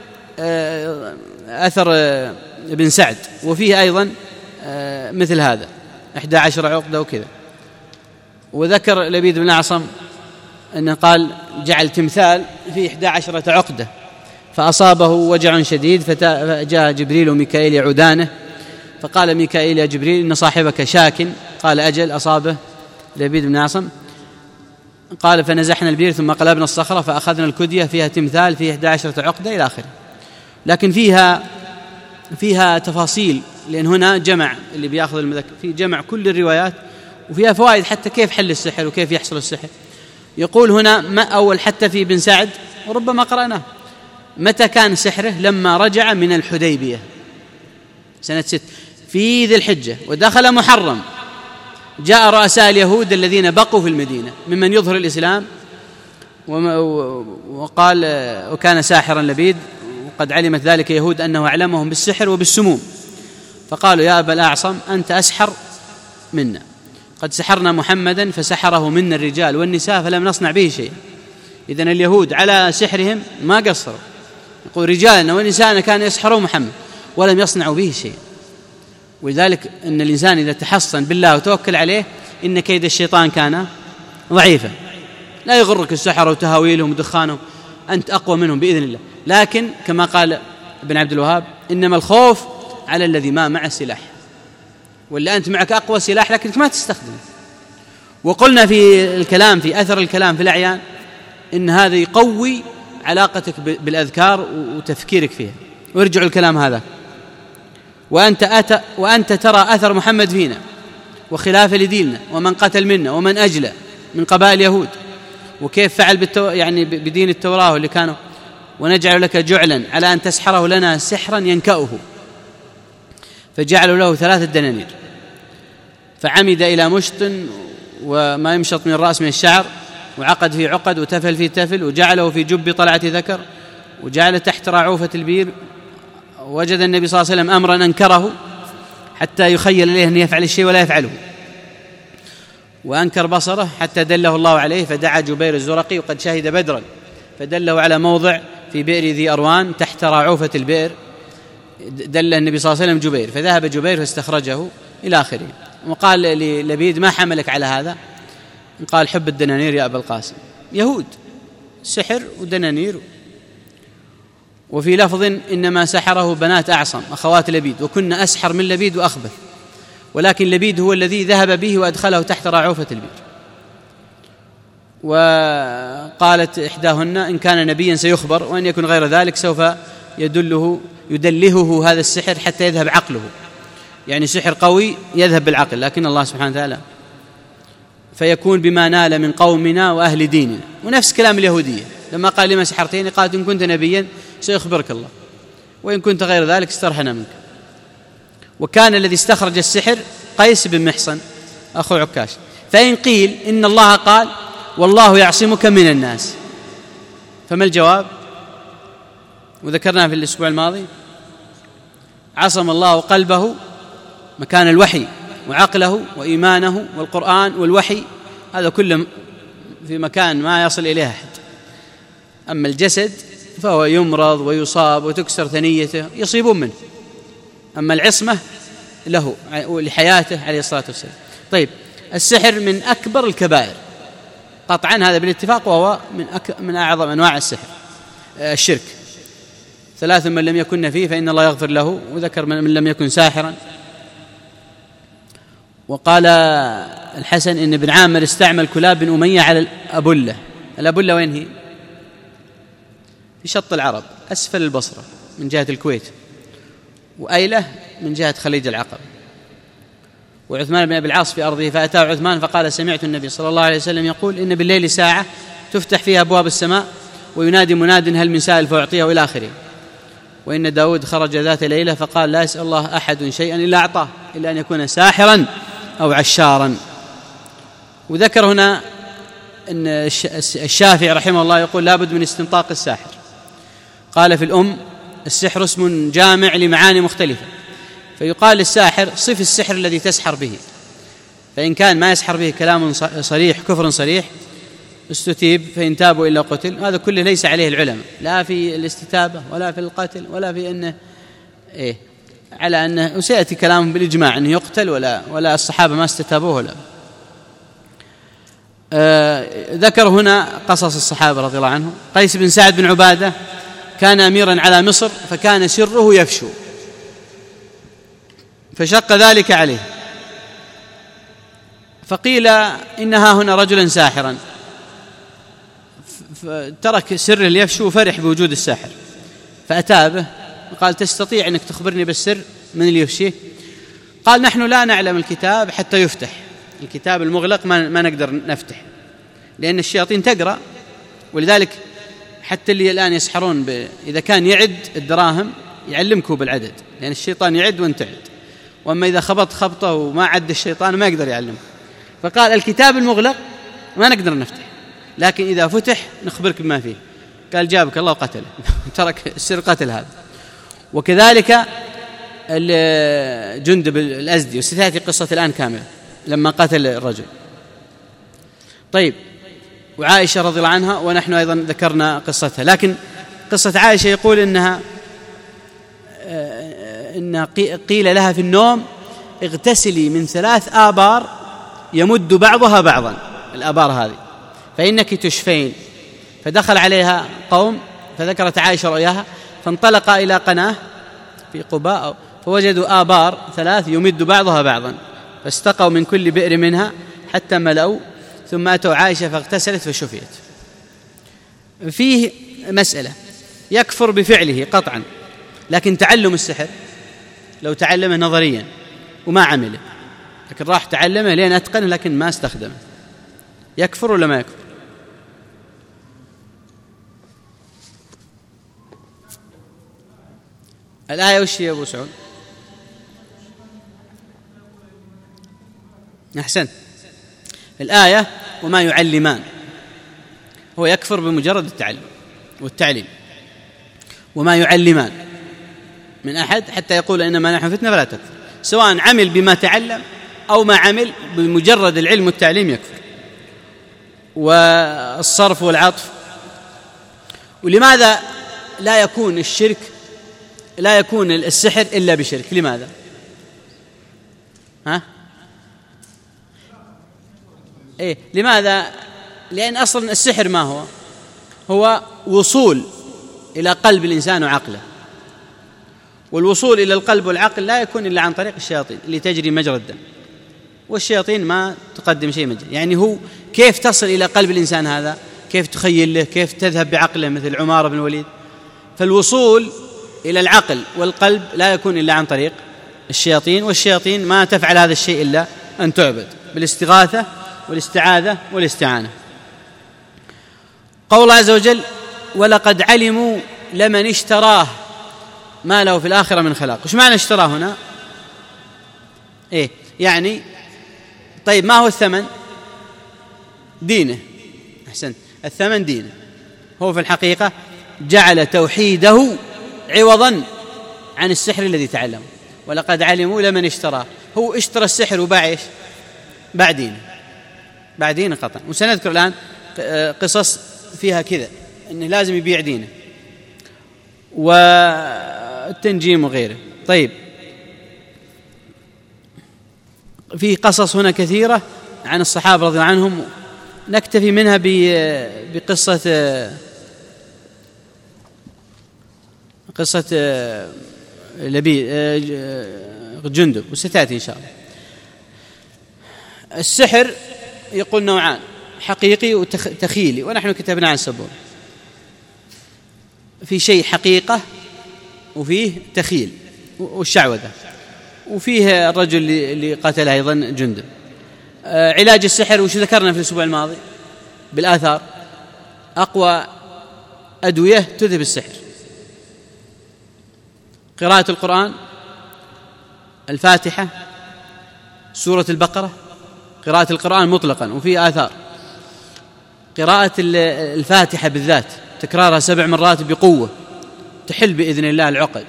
أثر ابن سعد، وفيه أيضا مثل هذا 11 عقدة وكذا. وذكر لبيد بن الأعصم أنه قال: جعل تمثال فيه 11 عقدة فأصابه وجع شديد، فجاء جبريل وميكائيل يعودانه، فقال ميكائيل: يا جبريل إن صاحبك شاك. قال: أجل. أصابه لبيد بن الأعصم. قال: فنزحنا البير ثم قلبنا الصخرة فأخذنا الكدية فيها تمثال فيه 11 عقدة إلى آخره. لكن فيها تفاصيل، لأن هنا جمع اللي بيأخذ المذكر في جمع كل الروايات، وفيها فوائد حتى كيف حل السحر وكيف يحصل السحر. يقول هنا ما أول حتى في بن سعد، وربما قرأناه: متى كان سحره؟ لما رجع من الحديبية سنة 6 في ذي الحجة، ودخل محرم. جاء رؤساء اليهود الذين بقوا في المدينة ممن يظهر الإسلام، وقال: وكان ساحرا لبيد، وقد علمت ذلك يهود أنه أعلمهم بالسحر وبالسموم، فقالوا يا أبا الأعصم أنت أسحر منا، قد سحرنا محمدا فسحره منا الرجال والنساء فلم نصنع به شيء. إذن اليهود على سحرهم ما قصروا، يقول رجالنا ونساءنا كانوا يسحرون محمد ولم يصنعوا به شيء. ولذلك أن الإنسان إذا تحصن بالله وتوكل عليه إن كيد الشيطان كان ضعيفا. لا يغرك السحر وتهاويلهم ودخانهم، أنت أقوى منهم بإذن الله. لكن كما قال ابن عبد الوهاب إنما الخوف على الذي ما معه سلاح، ولا أنت معك أقوى سلاح لكنك ما تستخدمه. وقلنا في الكلام في أثر الكلام في الأعيان إن هذا يقوي علاقتك بالأذكار وتفكيرك فيها. ويرجع الكلام هذا وأنت ترى أثر محمد فينا وخلافه لديننا ومن قتل منا ومن أجلى من قبائل اليهود، وكيف فعل يعني بدين التوراة اللي كانوا ونجعل لك جعلا على أن تسحره لنا سحرا ينكأه، فجعلوا له 3 دنانير، فعمد إلى مشط وما يمشط من الرأس من الشعر، وعقد فيه عقد وتفل فيه تفل، وجعله في جب طلعة ذكر، وجعل تحت رعوفة البير. وجد النبي صلى الله عليه وسلم أمرا أنكره حتى يخيل إليه أن يفعل الشيء ولا يفعله، وأنكر بصره حتى دله الله عليه، فدعا جبير الزرقي وقد شهد بدرا فدله على موضع في بئر ذي أروان تحت رعوفة البئر، دل النبي صلى الله عليه وسلم جبير، فذهب جبير فاستخرجه إلى آخره. وقال للبيد ما حملك على هذا؟ قال حب الدنانير يا أبا القاسم. يهود سحر ودنانير. وفي لفظ إنما سحره بنات أعصم أخوات لبيد، وكنا أسحر من لبيد وأخبث، ولكن لبيد هو الذي ذهب به وأدخله تحت رعوفة البير. وقالت إحداهن إن كان نبيا سيخبر، وإن يكن غير ذلك سوف يدلهه هذا السحر حتى يذهب عقله، يعني سحر قوي يذهب بالعقل، لكن الله سبحانه وتعالى فيكون بما نال من قومنا وأهل ديننا. ونفس كلام اليهودية لما قال لما سحرتني، قالت إن كنت نبيا سيخبرك الله، وإن كنت غير ذلك استرحنا منك. وكان الذي استخرج السحر قيس بن محصن أخو عكاش. فإن قيل إن الله قال والله يعصمك من الناس، فما الجواب؟ وذكرنا في الأسبوع الماضي عصم الله قلبه مكان الوحي، وعقله وإيمانه والقرآن والوحي، هذا كله في مكان ما يصل إليه أحد. أما الجسد فهو يمرض ويصاب وتكسر ثنيته يصيبون منه، أما العصمة له ولحياته عليه الصلاة والسلام. طيب السحر من أكبر الكبائر قطعا، هذا بالاتفاق، وهو من أعظم أنواع السحر الشرك. 3 من لم يكن فيه فإن الله يغفر له، وذكر من لم يكن ساحرا. وقال الحسن إن ابن عامر استعمل كلاب بن أمية على الأبلة. الأبلة وين هي؟ في شط العرب أسفل البصرة من جهة الكويت، وأيلة من جهة خليج العقبة. وعثمان بن أبي العاص في أرضه، فأتاه عثمان فقال سمعت النبي صلى الله عليه وسلم يقول إن بالليل ساعة تفتح فيها أبواب السماء وينادي مناد هل من سائل فأعطيه إلى آخره. وإن داود خرج ذات ليلة فقال لا يسأل الله أحد شيئا إلا أعطاه، إلا أن يكون ساحرا أو عشارا. وذكر هنا أن الشافعي رحمه الله يقول لا بد من استنطاق الساحر. قال في الأم السحر اسم جامع لمعاني مختلفة، فيقال للساحر صف السحر الذي تسحر به، فإن كان ما يسحر به كلام صريح كفر صريح استتيب، فإن تابوا إلا قتل. هذا كله ليس عليه العلماء، لا في الاستتابة ولا في القتل ولا في أنه على أنه، وسيأتي كلام بالإجماع أنه يقتل ولا الصحابة ما استتابوه ولا. ذكر هنا قصص الصحابة رضي الله عنهم. قيس بن سعد بن عبادة كان أميرا على مصر، فكان سره يفشو، فشق ذلك عليه، فقيل إنها هنا رجلا ساحرا، فترك سر اليفشو وفرح بوجود الساحر، فأتى به وقال تستطيع أنك تخبرني بالسر من اللي يفشيه؟ قال نحن لا نعلم الكتاب حتى يفتح، الكتاب المغلق ما نقدر نفتح، لأن الشياطين تقرأ. ولذلك حتى اللي الآن يسحرون إذا كان يعد الدراهم يعلمكوا بالعدد، لأن الشيطان يعد وانت تعد، وأما إذا خبط خبطه وما عد الشيطان ما يقدر يعلمه. فقال الكتاب المغلق ما نقدر نفتح، لكن إذا فتح نخبرك بما فيه. قال جابك الله وقتله ترك سر قتل هذا. وكذلك جندب الأزدي، وستأتي قصة الآن كاملة لما قتل الرجل. طيب، وعائشة رضي الله عنها، ونحن أيضا ذكرنا قصتها، لكن قصة عائشة يقول إن قيل لها في النوم: اغتسلي من 3 آبار يمد بعضها بعضا، الآبار هذه، فإنك تشفين. فدخل عليها قوم فذكرت عائشة رؤياها، فانطلق إلى قناة في قباء فوجدوا آبار 3 يمد بعضها بعضا، فاستقوا من كل بئر منها حتى ملأوا، ثم أتوا عائشة فاغتسلت فشفيت. فيه مسألة: يكفر بفعله قطعا، لكن تعلم السحر لو تعلمه نظريا وما عمله، لكن راح تعلمه لين أتقنه لكن ما استخدمه، يكفر ولا ما يكفر؟ الآية وش هي يا أبو سعود؟ أحسن، الآية: وما يعلمان، هو يكفر بمجرد التعلم والتعليم. وما يعلمان من أحد حتى يقول إنما نحن فتنة فلا تكفر، سواء عمل بما تعلم أو ما عمل، بمجرد العلم والتعليم يكفر. والصرف والعطف. ولماذا لا يكون الشرك، لا يكون السحر إلا بشرك؟ لماذا؟ لماذا؟ لأن أصلا السحر ما هو وصول إلى قلب الإنسان وعقله، والوصول إلى القلب والعقل لا يكون إلا عن طريق الشياطين اللي تجري مجرى الدم، والشياطين ما تقدم شيء مجرى. يعني هو كيف تصل إلى قلب الإنسان هذا؟ كيف تخيل له؟ كيف تذهب بعقله مثل عمارة بن الوليد؟ فالوصول إلى العقل والقلب لا يكون إلا عن طريق الشياطين، والشياطين ما تفعل هذا الشيء إلا أن تعبد بالاستغاثة والاستعاذة والاستعانة. قول الله عز وجل: ولقد علموا لمن اشتراه ما له في الآخرة من خلاق. وش معنى اشتراه هنا؟ يعني طيب ما هو الثمن؟ دينه. أحسنت، الثمن دينه. هو في الحقيقة جعل توحيده عوضا عن السحر الذي تعلمه. ولقد علموا لمن اشتراه، هو اشترى السحر وباع ايش؟ باع دينه، باع دينه قطعا. وسنذكر الآن قصص فيها كذا انه لازم يبيع دينه والتنجيم وغيره. طيب، في قصص هنا كثيرة عن الصحابة رضي الله عنهم، نكتفي منها قصة جندب، وستأتي إن شاء الله. السحر يقول نوعان: حقيقي وتخيلي، ونحن كتبنا عن السبور. في شيء حقيقة وفيه تخيل والشعوذة، وفيه الرجل اللي قتل أيضا جندب. علاج السحر وش ذكرنا في الأسبوع الماضي بالآثار؟ أقوى أدوية تذهب السحر: قراءة القرآن، الفاتحة، سورة البقرة. قراءة القرآن مطلقا، وفي آثار قراءة الفاتحة بالذات تكرارها 7 مرات بقوة تحل بإذن الله العقد.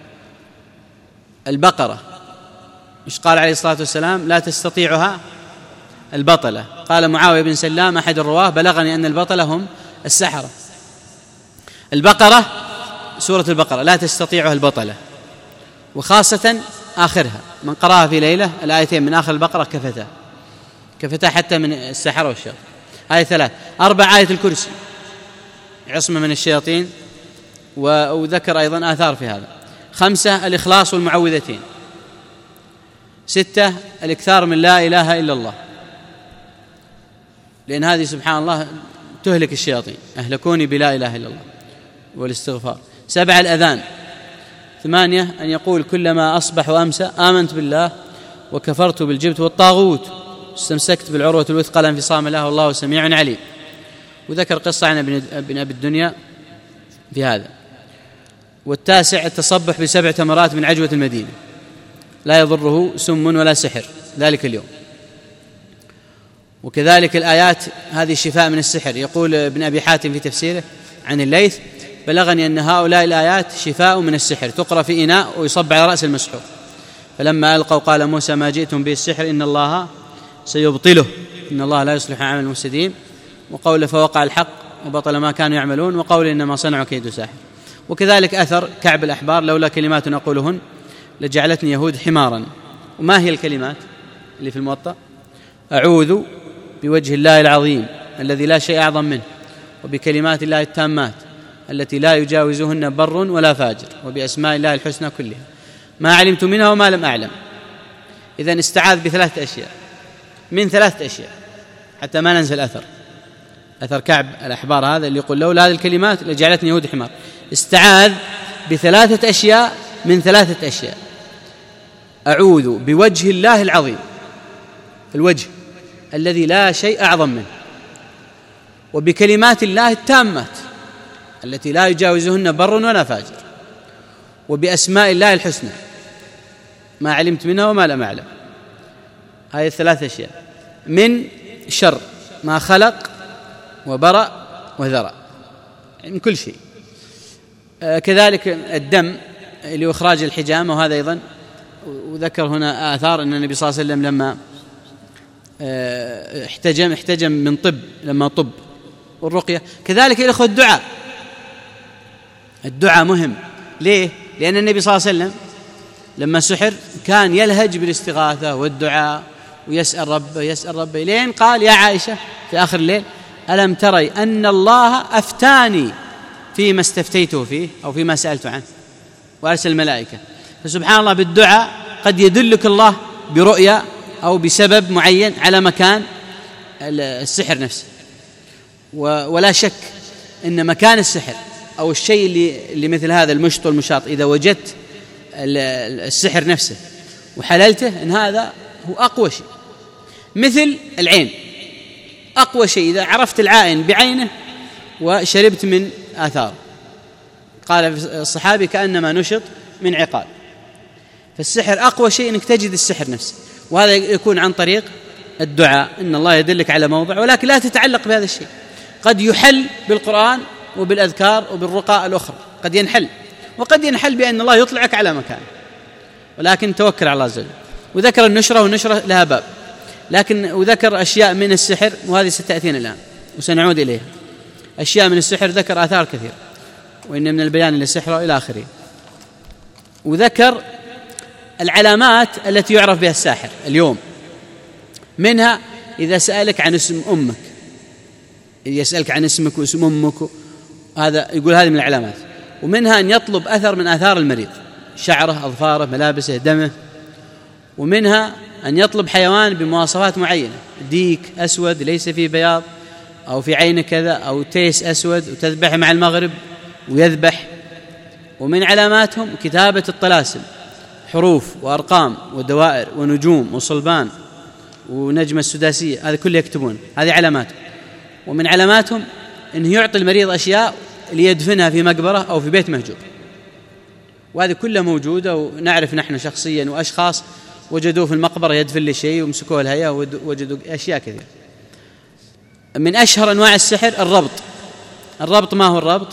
البقرة إيش قال عليه الصلاة والسلام؟ لا تستطيعها البطلة. قال معاوية بن سلام أحد الرواه: بلغني أن البطلة هم السحرة. البقرة، سورة البقرة لا تستطيعها البطلة، وخاصة آخرها، من قرأها في ليلة الآيتين من آخر البقرة كفتها حتى من السحرة والشر. آية 3. 4 آية الكرسي عصمة من الشياطين، وذكر أيضا آثار في هذا. 5 الإخلاص والمعوذتين. 6 الإكثار من لا إله إلا الله، لأن هذه سبحان الله تهلك الشياطين، أهلكوني بلا إله إلا الله والاستغفار. 7 الأذان. 8 أن يقول كلما أصبح وأمسى: آمنت بالله وكفرت بالجبت والطاغوت استمسكت بالعروة الوثقى لا انفصام لها والله سميع عليم. وذكر قصة عن ابن أبي الدنيا في هذا. 9 التصبح ب7 تمرات من عجوة المدينة، لا يضره سم ولا سحر ذلك اليوم. وكذلك الآيات هذه شفاء من السحر. يقول ابن أبي حاتم في تفسيره عن الليث: بلغني أن هؤلاء الآيات شفاء من السحر، تقرأ في إناء ويصب على رأس المسحور. فلما ألقوا قال موسى ما جئتم به السحر إن الله سيبطله إن الله لا يصلح عمل المفسدين، وقول فوقع الحق وبطل ما كانوا يعملون، وقول إنما صنعوا كيد ساحر. وكذلك أثر كعب الأحبار لولا كلمات أقولهن لجعلتني يهود حمارا. وما هي الكلمات اللي في الموطأ؟ أعوذ بوجه الله العظيم الذي لا شيء أعظم منه، وبكلمات الله التامات التي لا يجاوزهن بر ولا فاجر، وبأسماء الله الحسنى كلها ما علمت منها وما لم أعلم. إذن استعاذ بثلاثة أشياء من ثلاثة أشياء حتى ما ننسى أثر كعب الأحبار هذا اللي يقول لولا هذه الكلمات لجعلتني يهود حمار. استعاذ بثلاثة أشياء من ثلاثة أشياء. أعوذ بوجه الله العظيم، الوجه الذي لا شيء أعظم منه، وبكلمات الله التامات التي لا يجاوزهن بر ولا فاجر، وبأسماء الله الحسنى ما علمت منها وما لم أعلم. هذه الثلاث أشياء من شر ما خلق وبرأ وذرأ، من كل شيء. كذلك الدم لإخراج الحجامة، وهذا أيضا وذكر هنا آثار أن النبي صلى الله عليه وسلم لما احتجم من طب لما طب والرقية. كذلك الأخوة الدعاء مهم. ليه؟ لأن النبي صلى الله عليه وسلم لما سحر كان يلهج بالاستغاثة والدعاء ويسأل ربه لين قال يا عائشة في آخر الليل ألم تري أن الله أفتاني فيما استفتيته فيه أو فيما سألته عنه وأرسل الملائكة. فسبحان الله بالدعاء قد يدلك الله برؤيا أو بسبب معين على مكان السحر نفسه. ولا شك أن مكان السحر أو الشيء اللي مثل هذا المشط والمشاط إذا وجدت السحر نفسه وحللته إن هذا هو أقوى شيء. مثل العين أقوى شيء إذا عرفت العائن بعينه وشربت من آثار. قال الصحابي كأنما نشط من عقال. فالسحر أقوى شيء أنك تجد السحر نفسه، وهذا يكون عن طريق الدعاء إن الله يدلك على موضع، ولكن لا تتعلق بهذا الشيء. قد يحل بالقرآن وبالأذكار وبالرقاء الأخرى، قد ينحل، وقد ينحل بأن الله يطلعك على مكان، ولكن توكل على الله عز وجل. وذكر النشرة، والنشرة لها باب، وذكر أشياء من السحر، وهذه ستأتينا الآن وسنعود إليها. أشياء من السحر ذكر آثار كثير، وإن من البيان للسحر إلى آخره. وذكر العلامات التي يعرف بها الساحر اليوم، منها إذا سألك عن اسم أمك، يسألك عن اسمك واسم أمك، هذا يقول هذه من العلامات. ومنها أن يطلب أثر من آثار المريض، شعره، أظفاره، ملابسه، دمه. ومنها أن يطلب حيوان بمواصفات معينة، ديك أسود ليس فيه بياض، أو في عينه كذا، أو تيس أسود، وتذبح مع المغرب ويذبح. ومن علاماتهم كتابة الطلاسم، حروف وأرقام ودوائر ونجوم وصلبان ونجمة السداسية، هذا كله يكتبون، هذه علاماتهم. ومن علاماتهم أنه يعطي المريض أشياء ليدفنها في مقبرة أو في بيت مهجور، وهذه كلها موجودة. ونعرف نحن شخصيا وأشخاص وجدوه في المقبرة يدفن لشيء ومسكوه الهيئة ووجدوا أشياء كثيرة. من أشهر أنواع السحر الربط. ما هو الربط؟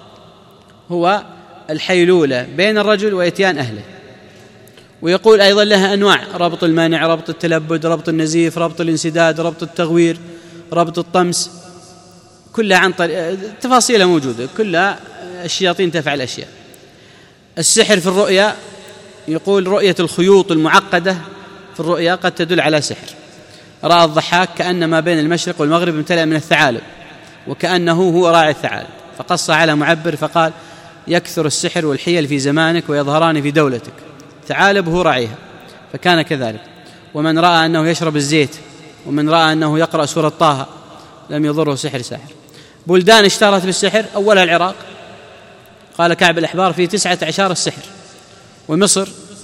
هو الحيلولة بين الرجل وإتيان أهله. ويقول أيضا لها أنواع: ربط المانع، ربط التلبد، ربط النزيف، ربط الانسداد، ربط التغوير، ربط الطمس، كلها عن طريق تفاصيلها موجودة، كلها الشياطين تفعل أشياء. السحر في الرؤيا، يقول رؤية الخيوط المعقدة في الرؤيا قد تدل على سحر. رأى الضحاك كأن ما بين المشرق والمغرب امتلأ من الثعالب وكأنه هو راعي الثعالب، فقص على معبر فقال: يكثر السحر والحيل في زمانك ويظهران في دولتك، ثعالب هو راعيها، فكان كذلك. ومن رأى أنه يشرب الزيت، ومن رأى أنه يقرأ سورة طه لم يضره سحر ساحر. بلدان اشتهرت بالسحر، أولها العراق، قال كعب الأحبار في 19 السحر. ومصر،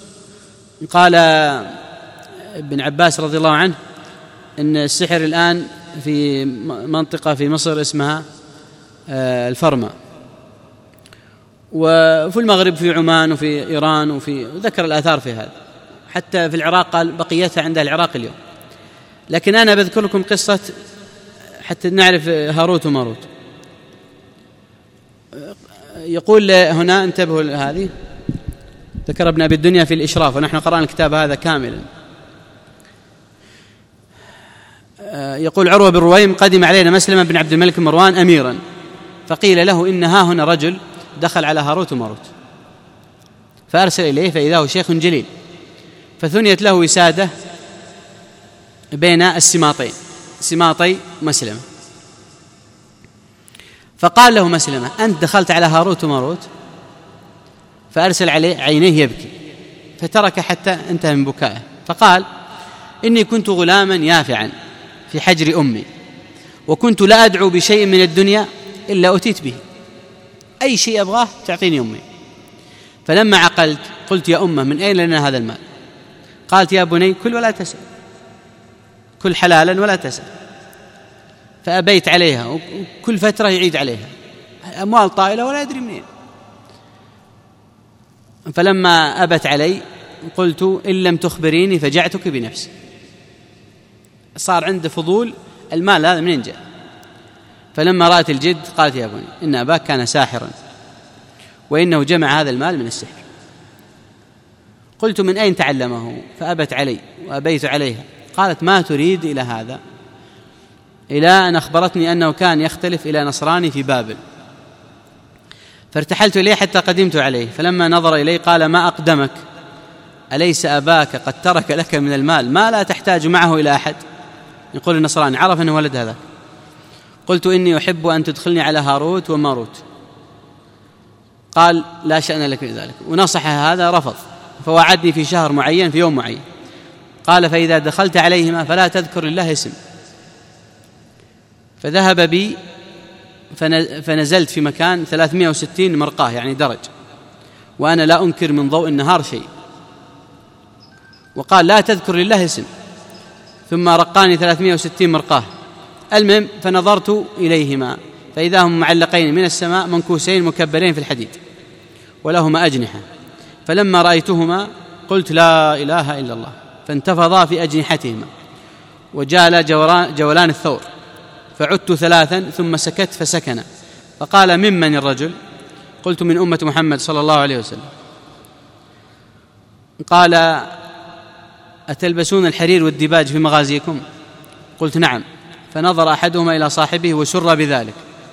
قال ابن عباس رضي الله عنه إن السحر الآن في منطقة في مصر اسمها الفرما، وفي المغرب في عمان وفي إيران وذكر الآثار في هذا. حتى في العراق قال بقيتها عند العراق اليوم. لكن أنا بذكر لكم قصة حتى نعرف هاروت وماروت. يقول هنا انتبهوا هذه، ذكر ابن أبي الدنيا في الإشراف ونحن قرأنا الكتاب هذا كاملا. يقول عروة بن رويم: قدم علينا مسلمة بن عبد الملك مروان أميرا، فقيل له إن ها هنا رجل دخل على هاروت وماروت، فأرسل إليه فإذا هو شيخ جليل، فثنيت له وسادة بين السماطين، سماطي مسلمة، فقال له مسلمة: أنت دخلت على هاروت وماروت؟ فأرسل عليه عينيه يبكي، فترك حتى انتهى من بكائه، فقال: إني كنت غلاما يافعا في حجر أمي، وكنت لا أدعو بشيء من الدنيا إلا أتيت به، أي شيء أبغاه تعطيني أمي. فلما عقلت قلت: يا أمه، من أين لنا هذا المال؟ قالت: يا بني، كل ولا تسأل، كل حلالا ولا تسأل. فأبيت عليها، وكل فترة يعيد عليها أموال طائلة ولا يدري منين. فلما أبت علي قلت: إن لم تخبريني فجعتك بنفسي. صار عنده فضول المال هذا منين جاء. فلما رأت الجد قالت: يا بني، إن أباك كان ساحرا، وإنه جمع هذا المال من السحر. قلت: من أين تعلمه؟ فأبت علي وأبيت عليها. قالت: ما تريد إلى هذا؟ إلى أن أخبرتني أنه كان يختلف إلى نصراني في بابل، فارتحلت إليه حتى قدمت عليه، فلما نظر إلي قال: ما أقدمك؟ أليس أباك قد ترك لك من المال ما لا تحتاج معه إلى أحد؟ يقول النصراني: عرف أنه ولد هذا. قلت: إني أحب أن تدخلني على هاروت وماروت. قال: لا شأن لك بذلك، ونصح هذا رفض، فوعدني في شهر معين في يوم معين. قال: فإذا دخلت عليهما فلا تذكر الله اسم. فذهب بي فنزلت في مكان 360 مرقاه، يعني درج، وأنا لا أنكر من ضوء النهار شيء. وقال: لا تذكر لله اسم، ثم رقاني 360 مرقاه. المهم فنظرت إليهما فإذا هم معلقين من السماء منكوسين مكبرين في الحديد ولهما أجنحة، فلما رأيتهما قلت: لا إله إلا الله، فانتفضا في أجنحتهما وجال جولان الثور، فعدت 3 ثم سكت فسكن، فقال: ممن الرجل؟ قلت: من أمة محمد صلى الله عليه وسلم. قال: أتلبسون الحرير والديباج في مغازيكم؟ قلت: نعم. فنظر أحدهما إلى صاحبه وسر بذلك،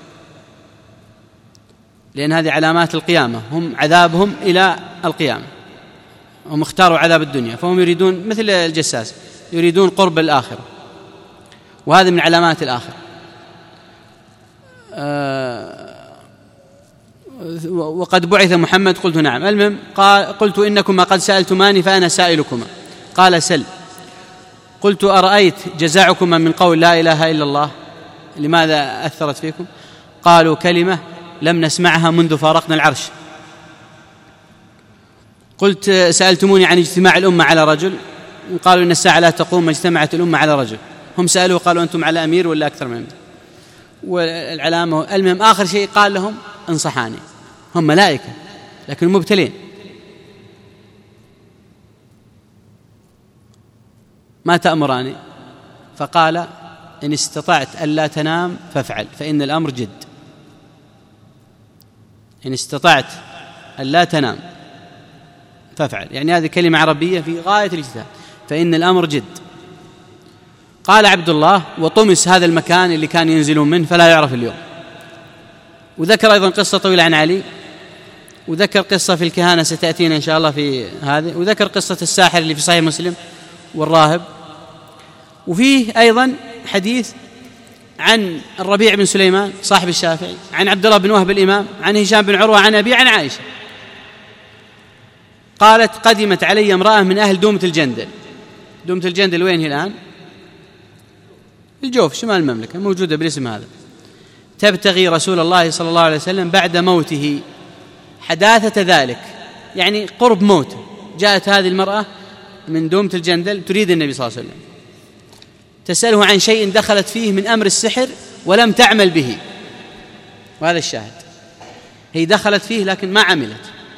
لأن هذه علامات القيامة، هم عذابهم إلى القيامة، هم اختاروا عذاب الدنيا، فهم يريدون مثل الجساس يريدون قرب الآخرة، وهذا من علامات الآخرة. وقد بعث محمد؟ قلت: نعم. المهم قلت: إنكما قد سألتماني فأنا سائلكما. قال: سل. قلت: أرأيت جزاعكما من قول لا إله إلا الله لماذا أثرت فيكم؟ قالوا: كلمة لم نسمعها منذ فارقنا العرش. قلت: سألتموني عن اجتماع الأمة على رجل؟ قالوا: إن الساعة لا تقوم ما اجتمعت الأمة على رجل. هم سألوا قالوا: أنتم على أمير ولا أكثر من أمير؟ والعلامة. المهم آخر شيء قال لهم: انصحاني، هم ملائكة لكن مبتلين، ما تأمراني؟ فقال: إن استطعت ألا تنام فافعل، فإن الأمر جد. إن استطعت ألا تنام فافعل، يعني هذه كلمة عربية في غاية الاجتهاد، فإن الأمر جد. قال عبد الله: وطمس هذا المكان اللي كان ينزلون منه فلا يعرف اليوم. وذكر أيضا قصة طويلة عن علي، وذكر قصة في الكهانة ستأتينا إن شاء الله في هذه، وذكر قصة الساحر اللي في صحيح مسلم والراهب. وفيه أيضا حديث عن الربيع بن سليمان صاحب الشافعي، عن عبد الله بن وهب الإمام، عن هشام بن عروة عن أبي عن عائشة قالت: قدمت علي امرأة من أهل دومة الجندل. دومة الجندل وين هي الآن؟ الجوف، شمال المملكة، موجودة بالاسم هذا. تبتغي رسول الله صلى الله عليه وسلم بعد موته حداثة ذلك، يعني قرب موته. جاءت هذه المرأة من دومة الجندل تريد النبي صلى الله عليه وسلم، تسأله عن شيء دخلت فيه من أمر السحر ولم تعمل به، وهذا الشاهد، هي دخلت فيه لكن ما عملت.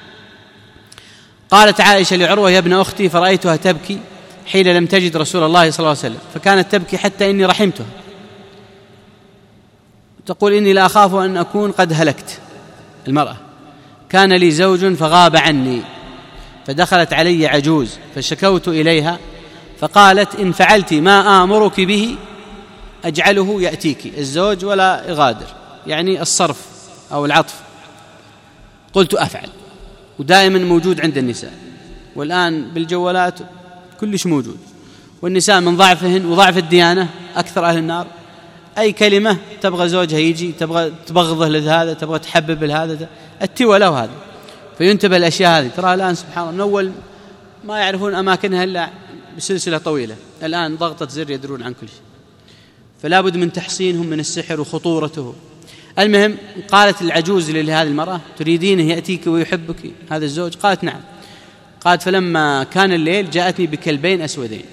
قالت عائشة لعروة: يا ابن أختي، فرأيتها تبكي حين لم تجد رسول الله صلى الله عليه وسلم، فكانت تبكي حتى إني رحمتها. تقول: إني لا أخاف أن أكون قد هلكت المرأة، كان لي زوج فغاب عني، فدخلت علي عجوز فشكوت إليها فقالت: إن فعلت ما آمرك به أجعله يأتيك الزوج ولا يغادر، يعني الصرف أو العطف. قلت: أفعل. ودائما موجود عند النساء، والآن بالجوالات كلش موجود، والنساء من ضعفهن وضعف الديانة أكثر أهل النار. أي كلمة تبغى زوجها يجي، تبغى تبغضه لهذا، تبغى تحبب لهذا، التوى له هذا. فينتبه الأشياء هذه. ترى الآن سبحان الله من أول ما يعرفون أماكنها إلا بسلسلة طويلة، الآن ضغطة زر يدرون عن كل شيء. فلا بد من تحصينهم من السحر وخطورته. المهم، قالت العجوز لهذه المرأة: تريدينه يأتيك ويحبك هذا الزوج؟ قالت: نعم. قالت: فلما كان الليل جاءتني بكلبين أسودين،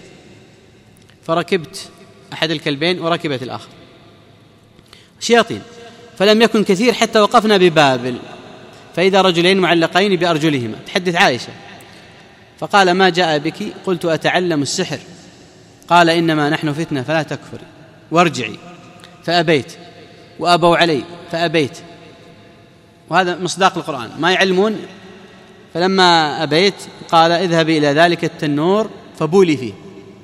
فركبت أحد الكلبين وركبت الآخر، شياطين، فلم يكن كثير حتى وقفنا ببابل، فإذا رجلين معلقين بأرجلهما. تحدث عائشة. فقال: ما جاء بك؟ قلت: أتعلم السحر. قال: إنما نحن فتنة فلا تكفري وارجعي. فأبيت، وأبوا علي فأبيت. وهذا مصداق القرآن، ما يعلمون. فلما أبيت قال: اذهبي إلى ذلك التنور فبولي فيه.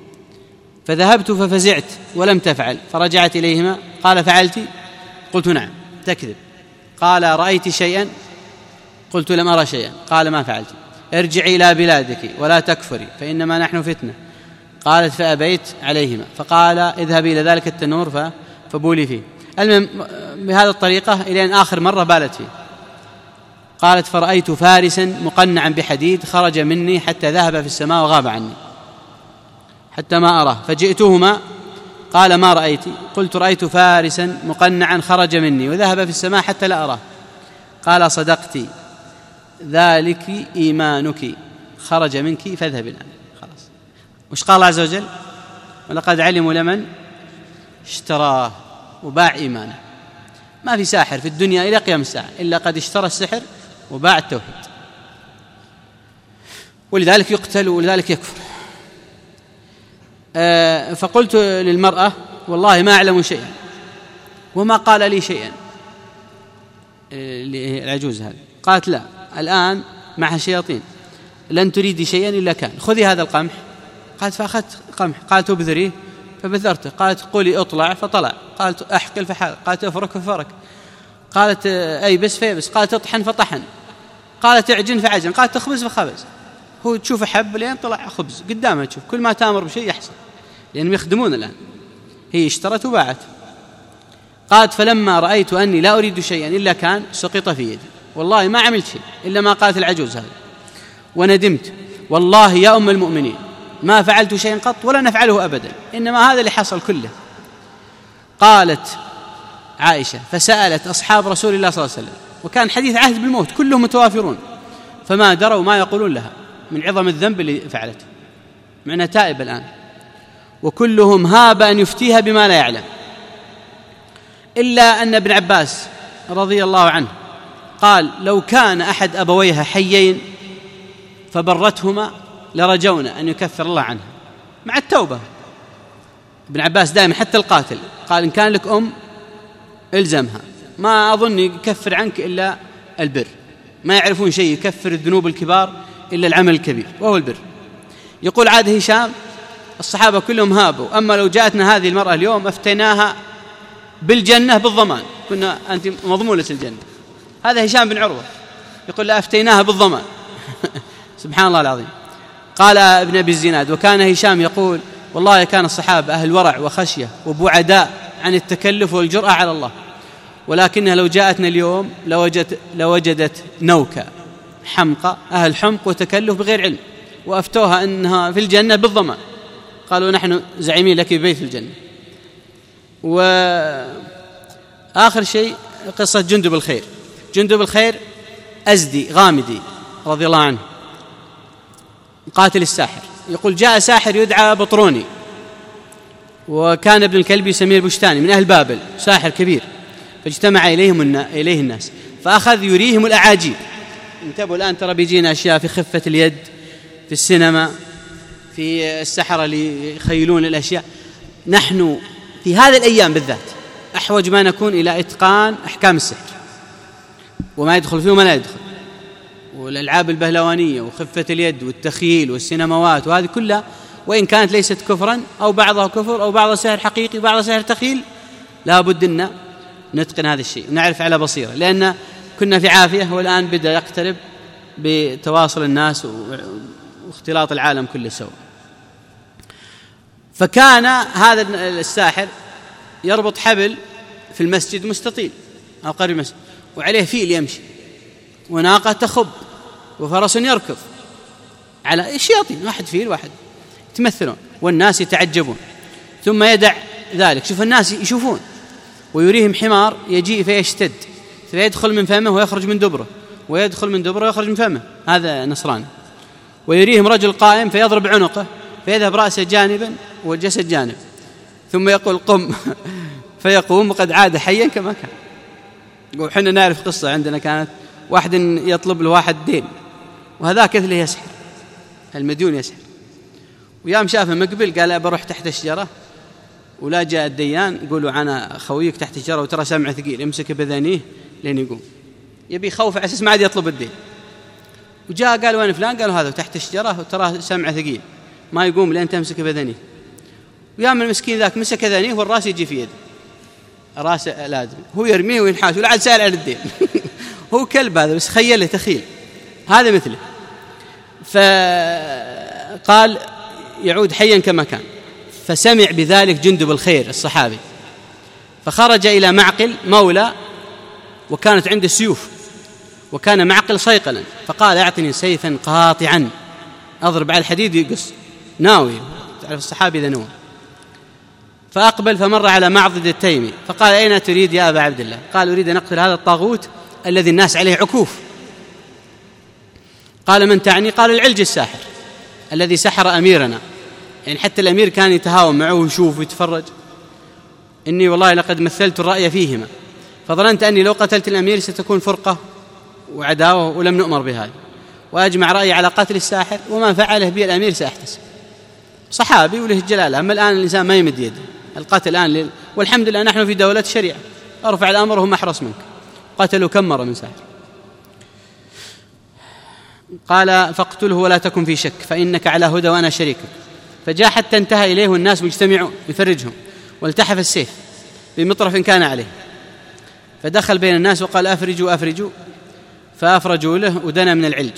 فذهبت ففزعت ولم تفعل، فرجعت إليهما. قال: فعلت؟ قلت: نعم. تكذب. قال: رأيت شيئا؟ قلت: لم أرى شيئا. قال: ما فعلت. ارجعي إلى بلادك ولا تكفري فإنما نحن فتنة. قالت: فأبيت عليهما. فقال: اذهبي إلى ذلك التنور فبولي فيه. المهم بهذه الطريقة إلى أن آخر مرة بالت فيه. قالت: فرأيت فارسا مقنعا بحديد خرج مني حتى ذهب في السماء وغاب عني حتى ما أراه، فجئتهما. قال: ما رأيت؟ قلت: رأيت فارسا مقنعا خرج مني وذهب في السماء حتى لا أراه. قال: صدقت، ذلك إيمانك، خرج منك فاذهب الآن. خلاص. وش قال الله عز وجل؟ ولقد علموا لمن اشتراه وباع إيمانه. ما في ساحر في الدنيا إلى قيام الساعة إلا قد اشترى السحر وباع التوحيد، ولذلك يقتل ولذلك يكفر. فقلت للمرأة: والله ما أعلم شيئا، وما قال لي شيئا العجوز هذه. قالت: لا، الآن معها شياطين، لن تريدي شيئا إلا كان. خذي هذا القمح. قالت: فأخذت قمح. قالت: ابذريه. فبذرته. قالت: قولي اطلع، فطلع. قالت: احقل فحال. قالت: افرك ففرك. قالت: ايبس فيبس. قالت: اطحن فطحن. قالت: اعجن فعجن. قالت: اخبز فخبز. هو تشوف حب لين طلع خبز قدامها، تشوف كل ما تامر بشيء يحصل، لأنهم يخدمون الآن. هي اشترت وباعت. قالت: فلما رأيت أني لا أريد شيئا إلا كان سقط في يدي، والله ما عملت شيء إلا ما قالت العجوز هذا، وندمت والله يا أم المؤمنين ما فعلت شيئا قط ولا نفعله أبدا، إنما هذا اللي حصل كله. قالت عائشة: فسألت أصحاب رسول الله صلى الله عليه وسلم، وكان حديث عهد بالموت، كلهم متوافرون، فما دروا ما يقولون لها من عظم الذنب اللي فعلته، معنى تائب الآن، وكلهم هاب أن يفتيها بما لا يعلم، إلا أن ابن عباس رضي الله عنه قال: لو كان أحد أبويها حيين فبرتهما لرجونا أن يكفر الله عنها مع التوبة. ابن عباس دائما حتى القاتل قال: إن كان لك أم إلزمها، ما أظن يكفر عنك إلا البر، ما يعرفون شيء يكفر الذنوب الكبار إلا العمل الكبير وهو البر. يقول عاد هشام: الصحابة كلهم هابوا، أما لو جاءتنا هذه المرأة اليوم أفتيناها بالجنة بالضمان، كنا أنت مضمونة الجنة. هذا هشام بن عروة يقول: لا أفتيناها بالضمان. سبحان الله العظيم. قال ابن أبي الزناد: وكان هشام يقول: والله كان الصحابة أهل ورع وخشية وبعداء عن التكلف والجرأة على الله، ولكنها لو جاءتنا اليوم لوجدت نوكة حمقى، أهل حمق وتكلف بغير علم، وأفتوها أنها في الجنة بالضمان، قالوا: نحن زعيمين لك ببيت في الجنة. وآخر شيء قصة جندب الخير. جندب الخير أزدي غامدي رضي الله عنه قاتل الساحر، يقول: جاء ساحر يدعى بطروني، وكان ابن الكلب يسميه البشتاني من أهل بابل، ساحر كبير، فاجتمع إليه الناس فأخذ يريهم الأعاجيب. انتبهوا الآن، ترى بيجينا أشياء في خفة اليد، في السينما، في السحرة اللي يخيلون الأشياء. نحن في هذه الأيام بالذات أحوج ما نكون إلى إتقان أحكام السحر، وما يدخل فيه وما لا يدخل. والألعاب البهلوانية وخفة اليد والتخيل والسينماوات، وهذه كلها وإن كانت ليست كفرا أو بعضها كفر أو بعضها سحر حقيقي وبعضها سحر تخيل، لا بد أن نتقن هذا الشيء، نعرف على بصيرة، لأن كنا في عافية والآن بدأ يقترب بتواصل الناس واختلاط العالم كله سوا. فكان هذا الساحر يربط حبل في المسجد مستطيل أو قريب المسجد، وعليه فيل يمشي وناقة تخب وفرس يركض على الشياطين، واحد فيل واحد يتمثلون، والناس يتعجبون. ثم يدع ذلك، شوف الناس يشوفون، ويريهم حمار يجيء فيشتد فيدخل من فمه ويخرج من دبره، ويدخل من دبره ويخرج من فمه، هذا نصراني. ويريهم رجل قائم فيضرب عنقه فيذهب رأسه جانبا والجسد جانب، ثم يقول قم فيقوم وقد عاد حيا كما كان. وحنا نعرف قصة عندنا كانت واحد يطلب له واحد دين، وهذاك اللي يسحر، المديون يسحر، ويام شافه مقبل قال بروح تحت الشجرة، ولا جاء الديان يقولوا أنا خويك تحت الشجرة وترى سمع ثقيل، يمسك بذنيه لين يقوم، يبي خوف على أساس ما عاد يطلب الدين. وجاء قال وين فلان؟ قالوا هذا تحت الشجرة وترى سمع ثقيل ما يقوم لين تمسك بذنيه. ويام المسكين ذاك مسك ذنيه والراس يجي في يده، راسه لازم هو يرميه وينحاش ولا عاد سائل عن الدين. هو كلب هذا، بس خيله تخيل، هذا مثله. فقال يعود حيا كما كان. فسمع بذلك جندب الخير الصحابي، فخرج إلى معقل مولى وكانت عنده سيوف، وكان معقل صيقلا، فقال أعطني سيفا قاطعا أضرب على الحديد يقص، ناوي، تعرف الصحابي ذا نوى. فأقبل فمر على معضد التيمي فقال أين تريد يا أبا عبد الله؟ قال أريد أن أقتل هذا الطاغوت الذي الناس عليه عكوف. قال من تعني؟ قال العلج الساحر الذي سحر أميرنا، يعني حتى الأمير كان يتهاون معه ويشوف ويتفرج. إني والله لقد مثلت الرأي فيهما، فظننت أني لو قتلت الأمير ستكون فرقة وعداوة ولم نؤمر بهذا، وأجمع رأيي على قتل الساحر، وما فعله بي الأمير سأحتسب. صحابي وله الجلال. أما الآن الإنسان ما يمد يده، القتل الآن والحمد لله نحن في دولة شريعة، أرفع الأمر وهم أحرص منك، قتلوا كم مرة من ساحر. قال فاقتله ولا تكن في شك فإنك على هدى وأنا شريكك. فجاء حتى انتهى إليه والناس مجتمعون يفرجهم، والتحف السيف بمطرف كان عليه، فدخل بين الناس وقال أفرجوا أفرجوا، فأفرجوا له ودنا من العلج.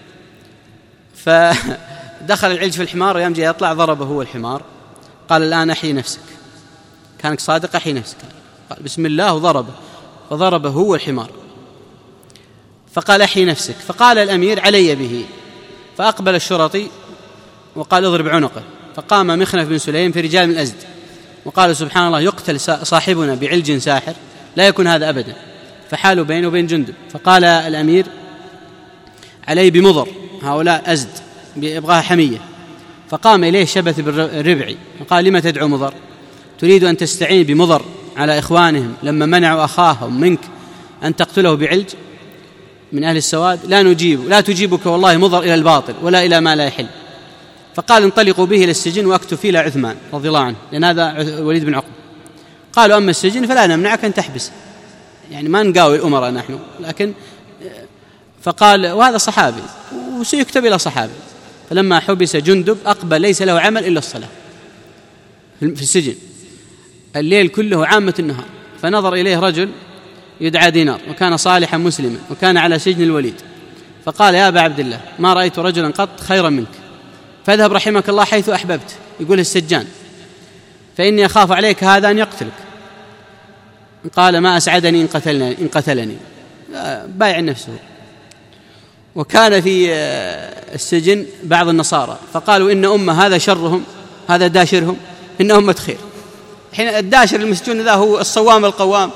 فدخل العلج في الحمار، ويوم جاء يطلع ضربه هو الحمار، قال الآن أحيي نفسك، كانك صادق أحيي نفسك، قال بسم الله وضربه، فضربه هو الحمار، فقال أحيي نفسك. فقال الأمير علي به، فأقبل الشرطي وقال اضرب عنقه، فقام مخنف بن سليم في رجال من الأزد وقال سبحان الله يقتل صاحبنا بعلج ساحر، لا يكون هذا أبدا. فحالوا بينه وبين جندب، فقال الأمير علي بمضر، هؤلاء أزد بإبغاء حمية. فقام إليه شبث بالربعي وقال لما تدعو مضر؟ تريد أن تستعين بمضر على إخوانهم لما منعوا أخاهم منك أن تقتله بعلج من أهل السواد؟ لا تجيبك والله مضر إلى الباطل ولا إلى ما لا يحل. فقال انطلقوا به إلى السجن واكتب فيه عثمان رضي الله عنه، لأن هذا وليد بن عقبة. قالوا أما السجن فلا نمنعك أن تحبس، يعني ما نقاوي الأمراء نحن، لكن فقال وهذا صحابي وسيكتب إلى صحابي. فلما حبس جندب أقبل ليس له عمل إلا الصلاة في السجن الليل كله عامة النهار. فنظر إليه رجل يدعى دينار وكان صالحا مسلما وكان على سجن الوليد، فقال يا أبا عبد الله ما رأيت رجلا قط خيرا منك، فاذهب رحمك الله حيث أحببت، يقول السجان، فإني أخاف عليك هذا أن يقتلك. قال ما أسعدني إن قتلني، بايع نفسه. وكان في السجن بعض النصارى فقالوا إن أمة هذا شرهم، هذا داشرهم، إن أمة خير. حين الداشر المسجون ذا هو الصوام القوام.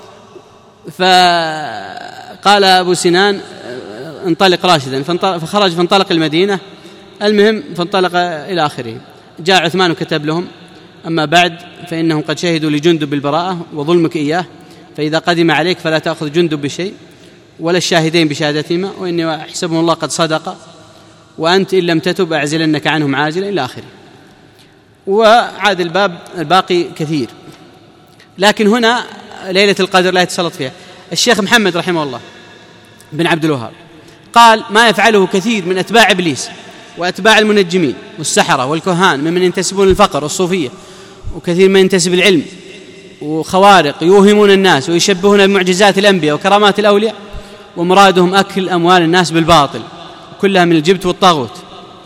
فقال أبو سنان انطلق راشدا، فخرج فانطلق المدينة. المهم فانطلق إلى آخره. جاء عثمان وكتب لهم أما بعد فإنهم قد شهدوا لجندب بالبراءة وظلمك إياه، فإذا قدم عليك فلا تأخذ جندب بشيء ولا الشاهدين بشهادتهما، وإني أحسبهم الله قد صدق، وأنت إن لم تتب أعزلنك عنهم عاجلا إلى آخره. وعاد الباب الباقي كثير، لكن هنا ليلة القدر لا يتسلط فيها. الشيخ محمد رحمه الله بن عبد الوهاب قال ما يفعله كثير من أتباع إبليس وأتباع المنجمين والسحرة والكهان ممن ينتسبون الفقر والصوفية، وكثير من ينتسب العلم وخوارق يوهمون الناس ويشبهون بمعجزات الأنبياء وكرامات الأولياء، ومرادهم أكل أموال الناس بالباطل، كلها من الجبت والطاغوت.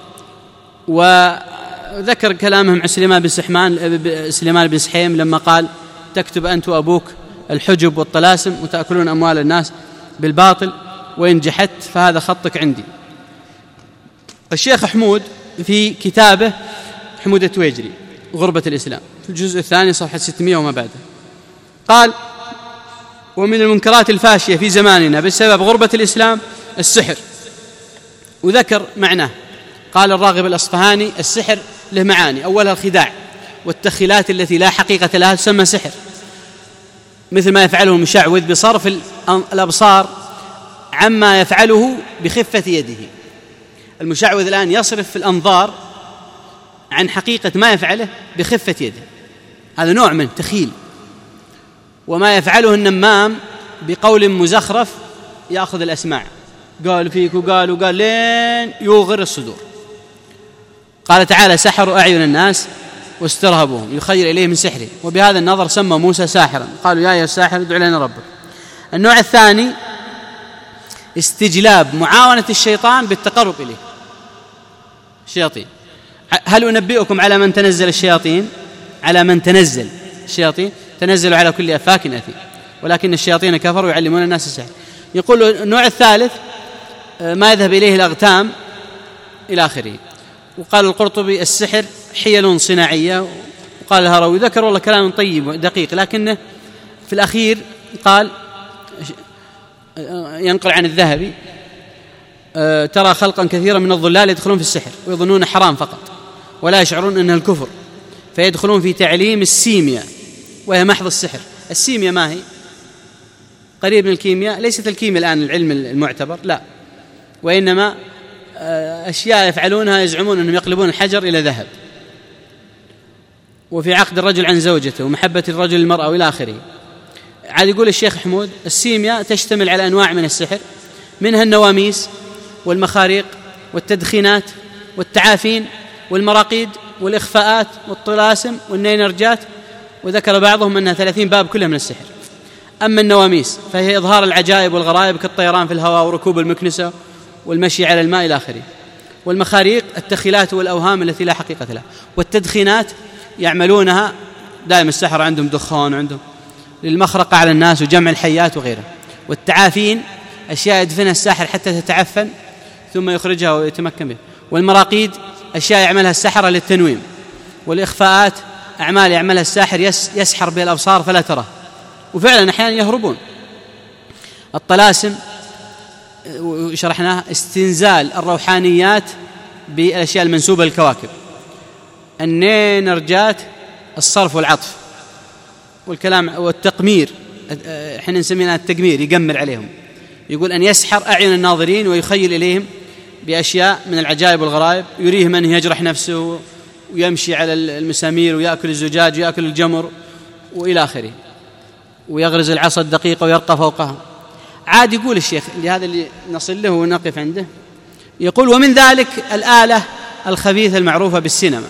وذكر كلامهم عن سليمان بن سحيم لما قال تكتب أنت وأبوك الحجب والطلاسم وتأكلون أموال الناس بالباطل، وإن جحدت فهذا خطك عندي. الشيخ حمود في كتابه حمود التويجري غربة الإسلام في الجزء الثاني صفحة 600 وما بعده قال: ومن المنكرات الفاشية في زماننا بسبب غربة الإسلام السحر، وذكر معناه. قال الراغب الأصفهاني: السحر له معاني، أولها الخداع والتخيلات التي لا حقيقة لها تسمى سحر، مثل ما يفعله المشعوذ بصرف الأبصار عما يفعله بخفة يده. المشعوذ الآن يصرف الأنظار عن حقيقة ما يفعله بخفة يده، هذا نوع من تخيل. وما يفعله النمام بقول مزخرف يأخذ الأسماع، قال فيك وقال لين يوغر الصدور. قال تعالى: سحروا أعين الناس واسترهبوهم يخيل إليه من سحره، وبهذا النظر سمى موسى ساحرا، قالوا يا أيها الساحر ادع لنا ربك. النوع الثاني استجلاب معاونة الشيطان بالتقرب إليه، الشياطين. هل أنبئكم على من تنزل الشياطين؟ على من تنزل الشياطين تنزلوا على كل أفاك أثيم، ولكن الشياطين كفروا يعلمون الناس السحر. يقول النوع الثالث ما يذهب إليه الأغتام إلى آخره. وقال القرطبي: السحر حيل صناعية. وقال الهروي ذكر والله كلام طيب دقيق، لكنه في الأخير قال ينقل عن الذهبي: ترى خلقا كثيرا من الضلال يدخلون في السحر ويظنون حرام فقط ولا يشعرون أنه الكفر، فيدخلون في تعليم السيمياء وهي محض السحر. السيمياء ما هي؟ قريب من الكيمياء، ليست الكيمياء الآن العلم المعتبر، لا، وإنما أشياء يفعلونها يزعمون أنهم يقلبون الحجر إلى ذهب، وفي عقد الرجل عن زوجته ومحبة الرجل للمرأة وإلى آخره. عاد يقول الشيخ حمود: السيمياء تشتمل على أنواع من السحر، منها النواميس والمخاريق والتدخينات والتعافين والمراقيد والإخفاءات والطلاسم والنينرجات، وذكر بعضهم أنها 30 باب كلها من السحر. أما النواميس فهي إظهار العجائب والغرائب كالطيران في الهواء وركوب المكنسة والمشي على الماء إلى آخره. والمخاريق التخيلات والأوهام التي لا حقيقة لها. والتدخينات يعملونها دائما، السحر عندهم دخان، عندهم للمخرقة على الناس وجمع الحيات وغيرها. والتعافين أشياء يدفنها الساحر حتى تتعفن ثم يخرجها ويتمكن بها. والمراقيد أشياء يعملها السحرة للتنويم. والإخفاءات أعمال يعملها الساحر يسحر بها الأبصار فلا تراه، وفعلا أحيانا يهربون. الطلاسم وشرحناها استنزال الروحانيات بالأشياء المنسوبة للكواكب. النينرجات الصرف والعطف والكلام والتقمير، احنا نسميها التقمير، يقمر عليهم. يقول أن يسحر أعين الناظرين ويخيل إليهم بأشياء من العجائب والغرائب، يريهم أن يجرح نفسه ويمشي على المسامير ويأكل الزجاج ويأكل الجمر وإلى آخره، ويغرز العصا الدقيقة ويرقى فوقها. عاد يقول الشيخ لهذا اللي نصل له ونقف عنده، يقول: ومن ذلك الآلة الخبيثة المعروفة بالسينما.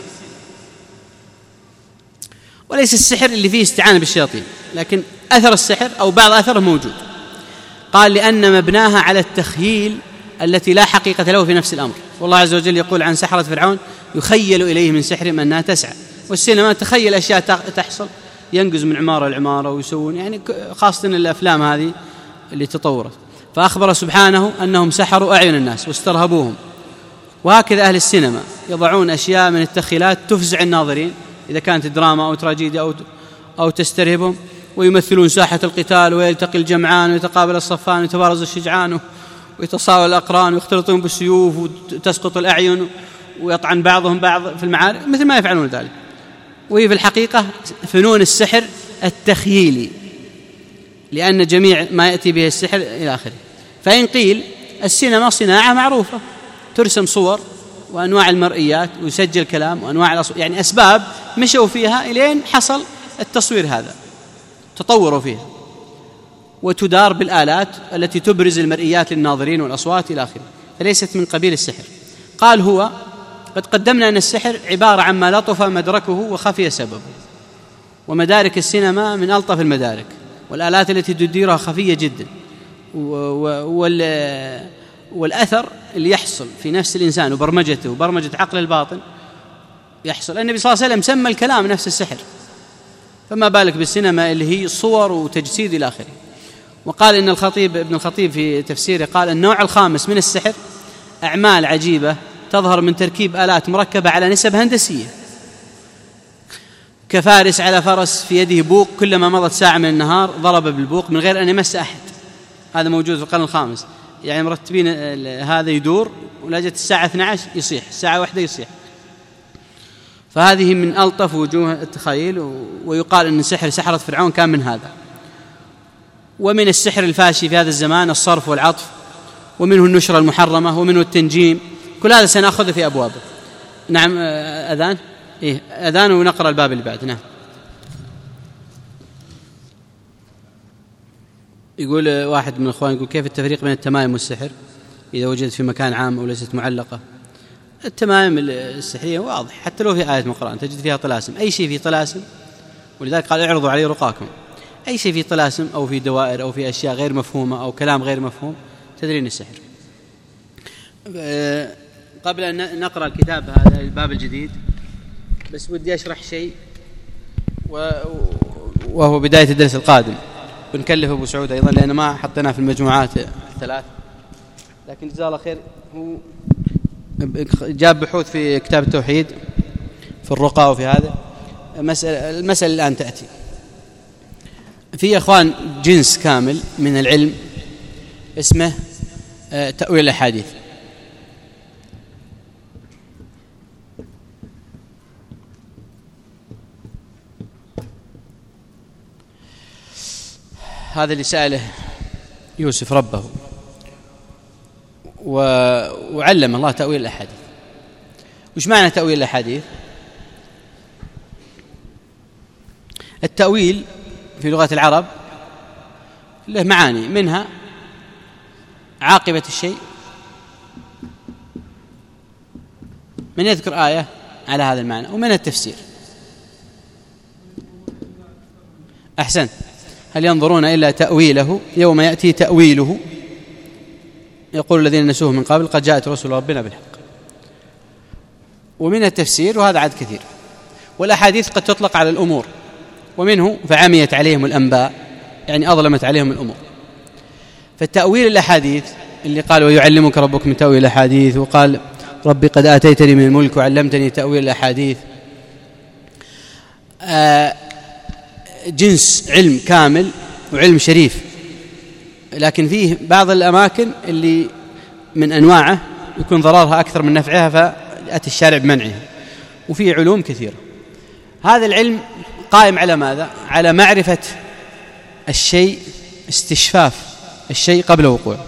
وليس السحر اللي فيه استعانة بالشياطين، لكن أثر السحر أو بعض أثره موجود. قال: لأن مبناها على التخييل التي لا حقيقة له في نفس الأمر. والله عز وجل يقول عن سحرة فرعون: يخيل إليه من سحرهم أنها تسعى. والسينما تخيل أشياء تحصل، ينقز من عمارة لعمارة ويسوون، يعني خاصة الأفلام هذه اللي تطورت. فأخبر سبحانه أنهم سحروا أعين الناس واسترهبوهم. وهكذا أهل السينما يضعون أشياء من التخيلات تفزع الناظرين إذا كانت دراما أو تراجيديا أو تسترهبهم، ويمثلون ساحة القتال ويلتقي الجمعان ويتقابل الصفان ويتبارز الشجعان ويتصاول الأقران ويختلطون بالسيوف وتسقط الأعين ويطعن بعضهم بعض في المعارك، مثل ما يفعلون ذلك. وهي في الحقيقة فنون السحر التخييلي، لأن جميع ما يأتي به السحر إلى آخره. فإن قيل السينما صناعة معروفة، ترسم صور وأنواع المرئيات ويسجل كلام وأنواع يعني أسباب مشوا فيها إلين حصل التصوير هذا، تطوروا فيها. وتدار بالآلات التي تبرز المرئيات للناظرين والأصوات إلى آخره، فليست من قبيل السحر. قال هو: قد قدمنا أن السحر عبارة عما لطف مدركه وخفي سببه، ومدارك السينما من ألطف المدارك، والآلات التي تديرها خفية جدا، والأثر اللي يحصل في نفس الإنسان وبرمجته وبرمجة عقل الباطن يحصل. النبي صلى الله عليه وسلم سمى الكلام نفس السحر، فما بالك بالسينما اللي هي صور وتجسيد إلى آخره. وقال إن ابن الخطيب في تفسيره قال: النوع الخامس من السحر أعمال عجيبة تظهر من تركيب آلات مركبة على نسب هندسية، كفارس على فرس في يده بوق، كلما مضت ساعة من النهار ضرب بالبوق من غير أن يمس أحد. هذا موجود في القرن الخامس، يعني مرتبين هذا يدور ولا جت الساعة 12 يصيح، الساعة 1 يصيح. فهذه من ألطف وجوه التخيل. ويقال أن سحرة فرعون كان من هذا. ومن السحر الفاشي في هذا الزمان الصرف والعطف، ومنه النشرة المحرمة، ومنه التنجيم. كل هذا سنأخذ في أبوابه. نعم. أذان أذان ونقرأ الباب اللي بعد. نعم. يقول واحد من الأخوان يقول: كيف التفريق بين التمائم والسحر إذا وجدت في مكان عام أو ليست معلقة؟ التمائم السحرية واضح، حتى لو في آية من القرآن تجد فيها طلاسم. أي شيء فيه طلاسم، ولذلك قال: اعرضوا علي رقاكم. أي شيء فيه طلاسم أو في دوائر أو في أشياء غير مفهومة أو كلام غير مفهوم تدرين السحر. قبل أن نقرأ الكتاب هذا الباب الجديد، بس ودي أشرح شيء وهو بداية الدرس القادم. بنكلف أبو سعود أيضا لأن ما حطيناه في المجموعات الثلاث، لكن جزاه الله خير هو جاب بحوث في كتاب التوحيد في الرقى وفي هذا المسألة الآن تأتي. في أخوان جنس كامل من العلم اسمه تأويل الأحاديث. هذا اللي سأله يوسف ربه وعلم الله تأويل الأحاديث. وش معنى تأويل الأحاديث؟ التأويل في لغة العرب له معاني، منها عاقبة الشيء. من يذكر آية على هذا المعنى؟ ومنها التفسير. أحسن. هل ينظرون إلا تأويله يوم يأتي تأويله يقول الذين نسوه من قبل قد جاءت رسل ربنا بالحق. ومن التفسير، وهذا عاد كثير. والأحاديث قد تطلق على الأمور، ومنه فعميت عليهم الأنباء، يعني أظلمت عليهم الأمور. فالتأويل الأحاديث اللي قال: ويعلمك ربك من تأويل الأحاديث، وقال: ربي قد آتيتني من الملك وعلمتني تأويل الأحاديث، جنس علم كامل وعلم شريف، لكن فيه بعض الأماكن اللي من أنواعه يكون ضررها أكثر من نفعها فأتي الشارع بمنعها، وفيه علوم كثيرة. هذا العلم قائم على ماذا؟ على معرفة الشيء، استشفاف الشيء قبل وقوعه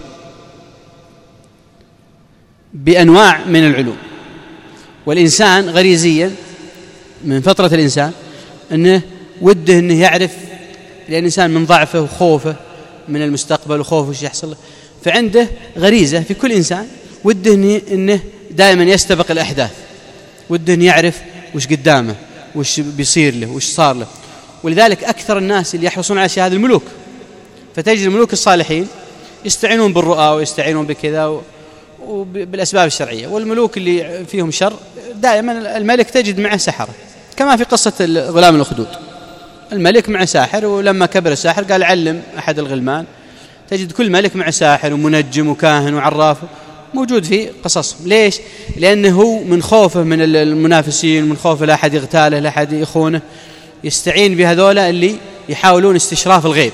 بأنواع من العلوم. والإنسان غريزيا من فطرة الإنسان أنه وده أنه يعرف، لأن الإنسان من ضعفه وخوفه من المستقبل وخوفه وش يحصل، فعنده غريزة في كل إنسان وده أنه دائما يستبق الأحداث، وده أنه يعرف وش قدامه وش بيصير له وش صار له. ولذلك أكثر الناس اللي يحرصون على شيء هذا الملوك. فتجد الملوك الصالحين يستعينون بالرؤى ويستعينون بكذا وبالأسباب الشرعية، والملوك اللي فيهم شر دائما الملك تجد معه سحرة، كما في قصة غلام الأخدود. الملك مع ساحر، ولما كبر الساحر قال علم أحد الغلمان. تجد كل ملك مع ساحر ومنجم وكاهن وعراف موجود في قصصهم. ليش؟ لأنه من خوفه من المنافسين، من خوفه لا أحد يغتاله لا أحد يخونه، يستعين بهذولا اللي يحاولون استشراف الغيب.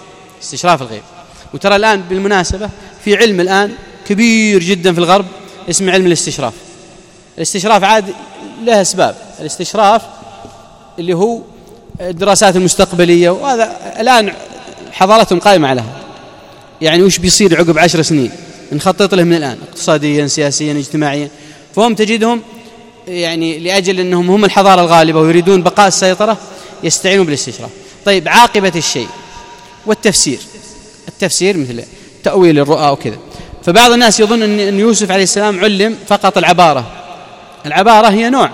وترى الآن بالمناسبة في علم الآن كبير جدا في الغرب اسمه علم الاستشراف. الاستشراف عاد له أسباب. الاستشراف اللي هو الدراسات المستقبلية، وهذا الآن حضارتهم قائمة عليها، يعني وش بيصير عقب 10 سنين نخطط له من الآن، اقتصاديا سياسيا اجتماعيا. فهم تجدهم يعني لأجل أنهم هم الحضارة الغالبة ويريدون بقاء السيطرة يستعينون بالاستشراف. طيب، عاقبة الشيء والتفسير. التفسير مثل تأويل الرؤى وكذا. فبعض الناس يظن أن يوسف عليه السلام علم فقط العبارة. العبارة هي نوع.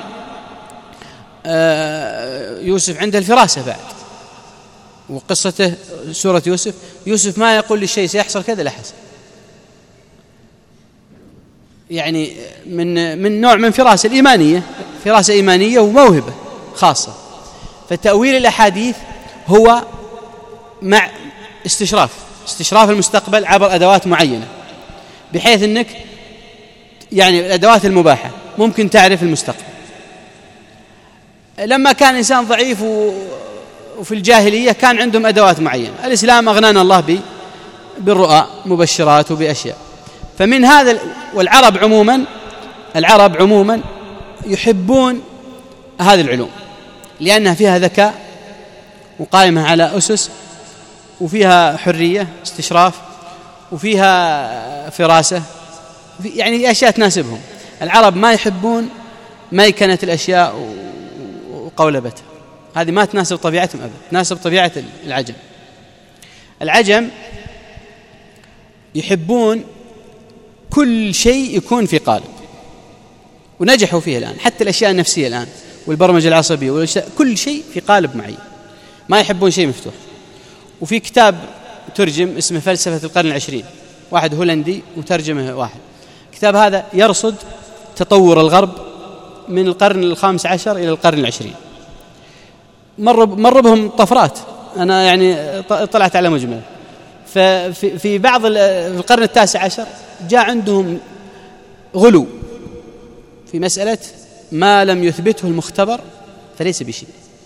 يوسف عنده الفراسة بعد، وقصته سورة يوسف ما يقول للشيء سيحصل كذا لا حصل، يعني من نوع من فراسة الإيمانية، فراسة إيمانية وموهبة خاصة. فتأويل الأحاديث هو مع استشراف المستقبل عبر أدوات معينة، بحيث أنك يعني الأدوات المباحة ممكن تعرف المستقبل. لما كان إنسان ضعيف وفي الجاهلية كان عندهم أدوات معينة، الإسلام أغنانا الله بالرؤى مبشرات وبأشياء. فمن هذا العرب عموما يحبون هذه العلوم لأنها فيها ذكاء وقائمة على أسس، وفيها حرية استشراف، وفيها فراسة، يعني أشياء تناسبهم. العرب ما يحبون ميكنة الأشياء وقولبتها، هذه ما تناسب طبيعتهم أبدا، تناسب طبيعة العجم يحبون كل شيء يكون في قالب، ونجحوا فيه الآن. حتى الأشياء النفسية الآن والبرمجة العصبية كل شيء في قالب معين، ما يحبون شيء مفتوح. وفي كتاب ترجم اسمه فلسفة القرن العشرين، واحد هولندي وترجمه واحد. الكتاب هذا يرصد تطور الغرب من القرن ال15 إلى القرن العشرين. مر بهم طفرات، أنا يعني طلعت على مجمل. ففي بعض القرن ال19 جاء عندهم غلو في مسألة ما لم يثبته المختبر فليس بشيء.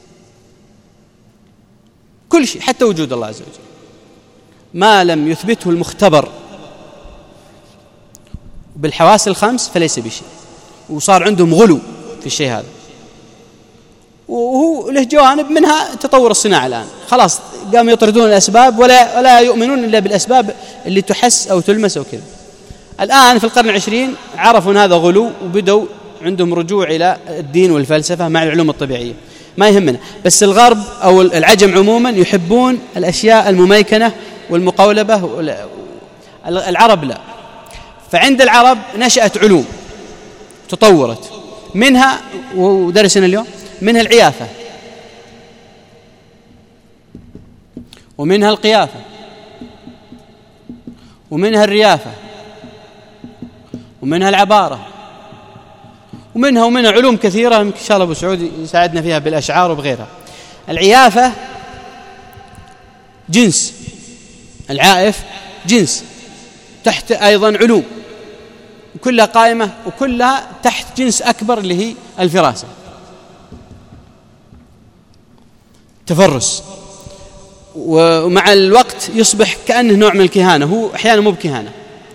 كل شيء حتى وجود الله عز وجل ما لم يثبته المختبر بالحواس الخمس فليس بشيء. وصار عندهم غلو في الشيء هذا، وهو له جوانب منها تطور الصناعة الآن. خلاص قاموا يطردون الأسباب ولا يؤمنون إلا بالأسباب اللي تحس أو تلمس أو كذا. الآن في القرن العشرين عرفوا أن هذا غلو وبدوا عندهم رجوع إلى الدين والفلسفة مع العلوم الطبيعية. ما يهمنا، بس الغرب أو العجم عموما يحبون الأشياء المميكنة والمقولبة، العرب لا. فعند العرب نشأت علوم تطورت، منها ودرسنا اليوم منها العيافة، ومنها القيافة، ومنها الريافة، ومنها العبارة، ومنها علوم كثيرة. إن شاء الله أبو سعود يساعدنا فيها بالأشعار وبغيرها. العيافة جنس، العائف جنس تحت أيضا علوم كلها قائمة وكلها تحت جنس أكبر اللي هي الفراسة، تفرس. ومع الوقت يصبح كأنه نوع من الكهانة، هو أحيانا مو بكهانة.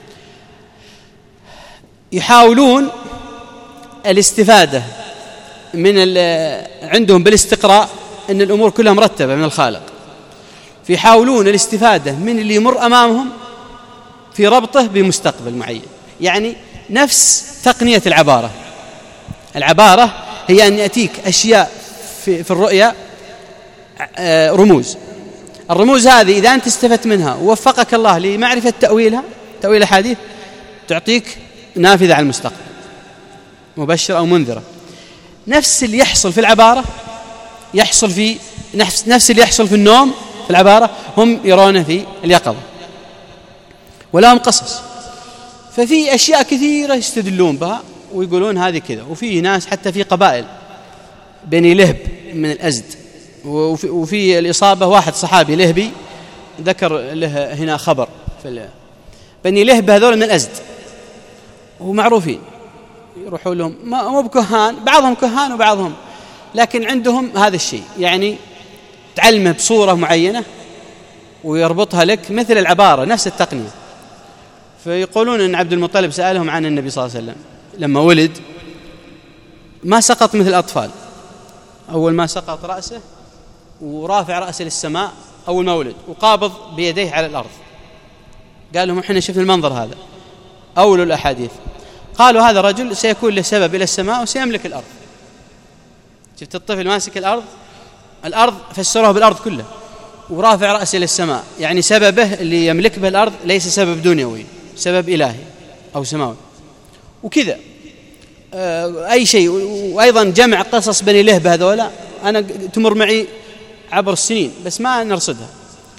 يحاولون الاستفادة من عندهم بالاستقراء أن الأمور كلها مرتبة من الخالق، فيحاولون الاستفادة من اللي يمر أمامهم في ربطه بمستقبل معين. يعني نفس تقنية العبارة هي أن يأتيك أشياء في الرؤيا، رموز. الرموز هذه إذا أنت استفدت منها ووفقك الله لمعرفة تأويل الحديث تعطيك نافذة على المستقبل، مبشرة أو منذرة. نفس اللي يحصل في العبارة يحصل في نفس اللي يحصل في النوم في العبارة هم يرونه في اليقظة، ولهم قصص. ففي أشياء كثيرة يستدلون بها ويقولون هذه كذا. وفي ناس حتى في قبائل بني لهب من الأزد، وفي الإصابة واحد صحابي لهبي ذكر له هنا خبر في بني لهب هذول من الأزد ومعروفين، يروحوا لهم مو بكهان، بعضهم كهان وبعضهم، لكن عندهم هذا الشيء، يعني تعلمه بصورة معينة ويربطها لك مثل العبارة، نفس التقنية. فيقولون أن عبد المطلب سألهم عن النبي صلى الله عليه وسلم لما ولد ما سقط مثل الأطفال، أول ما سقط رأسه ورافع رأسه للسماء أول ما ولد وقابض بيديه على الأرض. قال لهم إحنا شفنا المنظر هذا. أول الأحاديث قالوا هذا رجل سيكون له سبب إلى السماء وسيملك الأرض. شفت الطفل ماسك الأرض فسروه بالأرض كلها، ورافع رأسه للسماء، يعني سببه اللي يملك به الأرض ليس سبب دنيوي، سبب إلهي أو سماوي. وكذا أي شيء. وأيضا جمع قصص بني لهب هذولا أنا تمر معي عبر السنين بس ما نرصدها.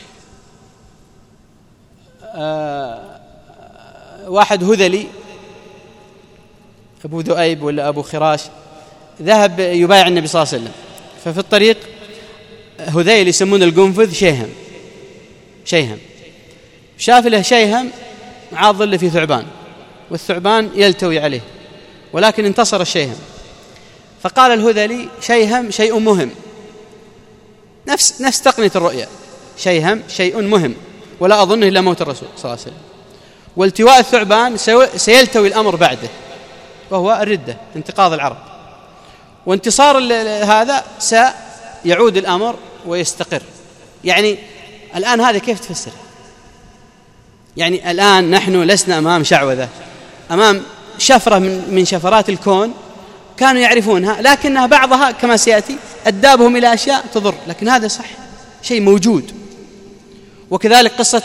واحد هذلي أبو ذؤيب ولا أبو خراش ذهب يبايع النبي صلى الله عليه وسلم، ففي الطريق هذيل يسمون القنفذ شيهم شاف له شيهم مع ظل في ثعبان، والثعبان يلتوي عليه، ولكن انتصر الشيهم. فقال الهذلي شيهم شيء مهم، نفس تقنية الرؤيا، شيهم شيء مهم ولا أظنه إلا موت الرسول صلى الله عليه وسلم، والتواء الثعبان سيلتوي الأمر بعده وهو الردة، انتقاض العرب، وانتصار هذا سيعود الأمر ويستقر. يعني الآن هذا كيف تفسر؟ يعني الآن نحن لسنا أمام شعوذة، أمام شفرة من شفرات الكون كانوا يعرفونها، لكنها بعضها كما سيأتي أدابهم إلى أشياء تضر، لكن هذا صح شيء موجود. وكذلك قصة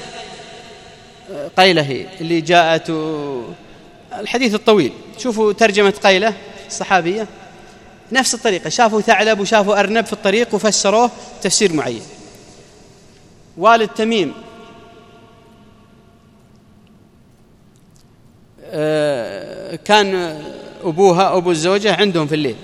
قيلة هي اللي جاءت الحديث الطويل، شوفوا ترجمة قيلة الصحابية نفس الطريقة، شافوا ثعلب وشافوا أرنب في الطريق وفسروه تفسير معين. والد تميم كان أبوها أبو الزوجة عندهم في الليل،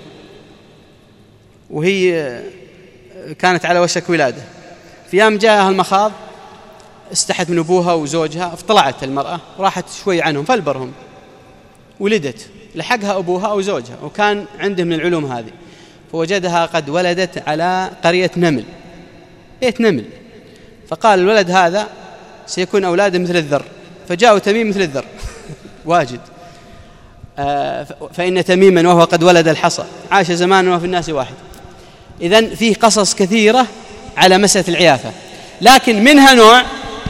وهي كانت على وشك ولادة، في يوم جاءها المخاض استحت من أبوها وزوجها، فطلعت المرأة وراحت شوي عنهم فالبرهم، ولدت، لحقها أبوها أو زوجها، وكان عنده من العلوم هذه، فوجدها قد ولدت على قرية نمل، بيت نمل، فقال الولد هذا سيكون أولاده مثل الذر، فجاءوا تميم مثل الذر واجد، فإن تميما وهو قد ولد الحصى عاش زمانا وفي الناس واحد. إذن فيه قصص كثيرة على مسألة العيافة، لكن منها نوع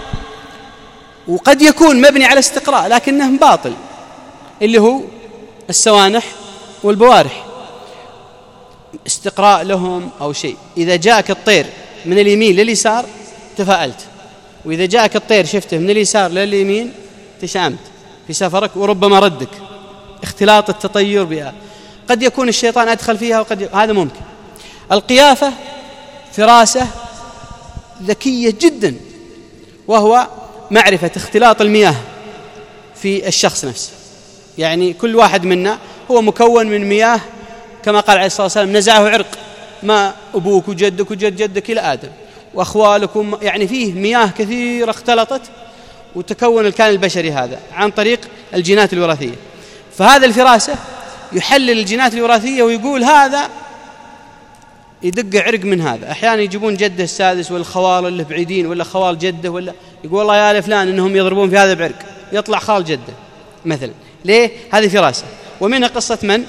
وقد يكون مبني على استقراء لكنه باطل، اللي هو السوانح والبوارح، استقراء لهم أو شيء. إذا جاءك الطير من اليمين لليسار تفاءلت، وإذا جاءك الطير شفته من اليسار لليمين تشامت في سفرك، وربما ردك اختلاط التطير بها، قد يكون الشيطان أدخل فيها هذا ممكن. القيافة فراسة ذكية جدا، وهو معرفة اختلاط المياه في الشخص نفسه، يعني كل واحد منا هو مكون من مياه كما قال عليه الصلاة والسلام نزعه عرق، ما أبوك وجدك وجد جدك إلى آدم وأخوالكم، يعني فيه مياه كثيرة اختلطت وتكون الكائن البشري هذا عن طريق الجينات الوراثية. فهذا الفراسة يحلل الجينات الوراثية ويقول هذا يدق عرق من هذا. أحيانا يجيبون جده السادس والخوال اللي بعيدين، ولا خوال جده، ولا يقول والله يا فلان إنهم يضربون في هذا بعرق، يطلع خال جده مثلا. ليه؟ هذه فراسة. ومنها قصة من؟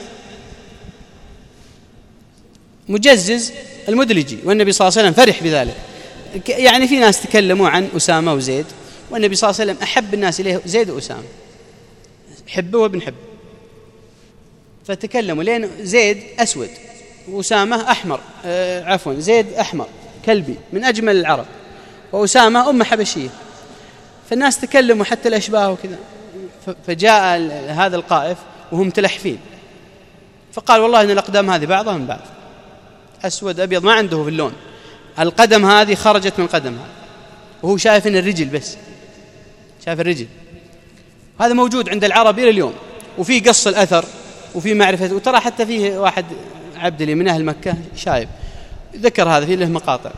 مجزز المدلجي، والنبي صلى الله عليه وسلم فرح بذلك. يعني في ناس تكلموا عن أسامة وزيد، والنبي صلى الله عليه وسلم أحب الناس إليه زيد وأسامة، حبه وابن حبه، فتكلموا لأن زيد أسود وأسامة أحمر، زيد أحمر كلبي من أجمل العرب، وأسامة أم حبشية، فالناس تكلموا حتى الأشباه وكذا. فجاء هذا القائف وهم تلحفين، فقال والله إن الأقدام هذه بعضها من بعض، أسود أبيض ما عنده في اللون، القدم هذه خرجت من القدم هذه، وهو شايف إن الرجل بس، شايف الرجل. هذا موجود عند العرب إلى اليوم، وفي قص الأثر وفي معرفة. وترى حتى فيه واحد عبد لي من أهل مكة شايب ذكر هذا، فيه له مقاطع.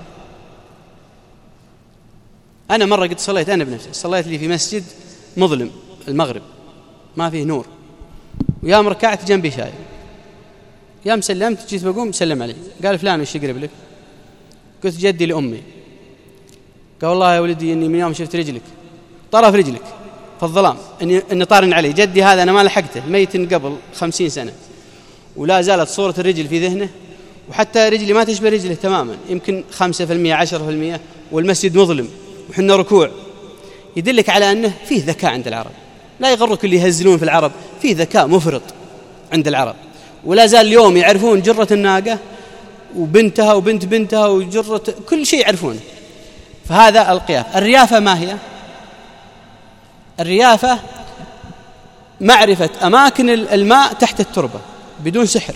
أنا مرة قد صليت أنا بنفسي، صليت لي في مسجد مظلم المغرب ما فيه نور، ويام ركعت جنبي شايب، يام سلمت جيت بقوم سلم علي، قال فلان وش يقرب لك؟ قلت جدي لأمي. قال والله يا ولدي إني من يوم شفت رجلك طرف رجلك في الظلام إني طارن علي. جدي هذا أنا ما لحقته، ميت قبل 50 سنة، ولا زالت صورة الرجل في ذهنه، وحتى رجلي ما تشبه رجله تماما، يمكن 5% 10%، والمسجد مظلم وحنا ركوع. يدلك على أنه فيه ذكاء عند العرب، لا يغرك اللي يهزلون في العرب، فيه ذكاء مفرط عند العرب، ولا زال اليوم يعرفون جرة الناقة وبنتها وبنت بنتها وجرة كل شيء يعرفونه. فهذا القياف. الريافة ما هي؟ الريافة معرفة أماكن الماء تحت التربة بدون سحر،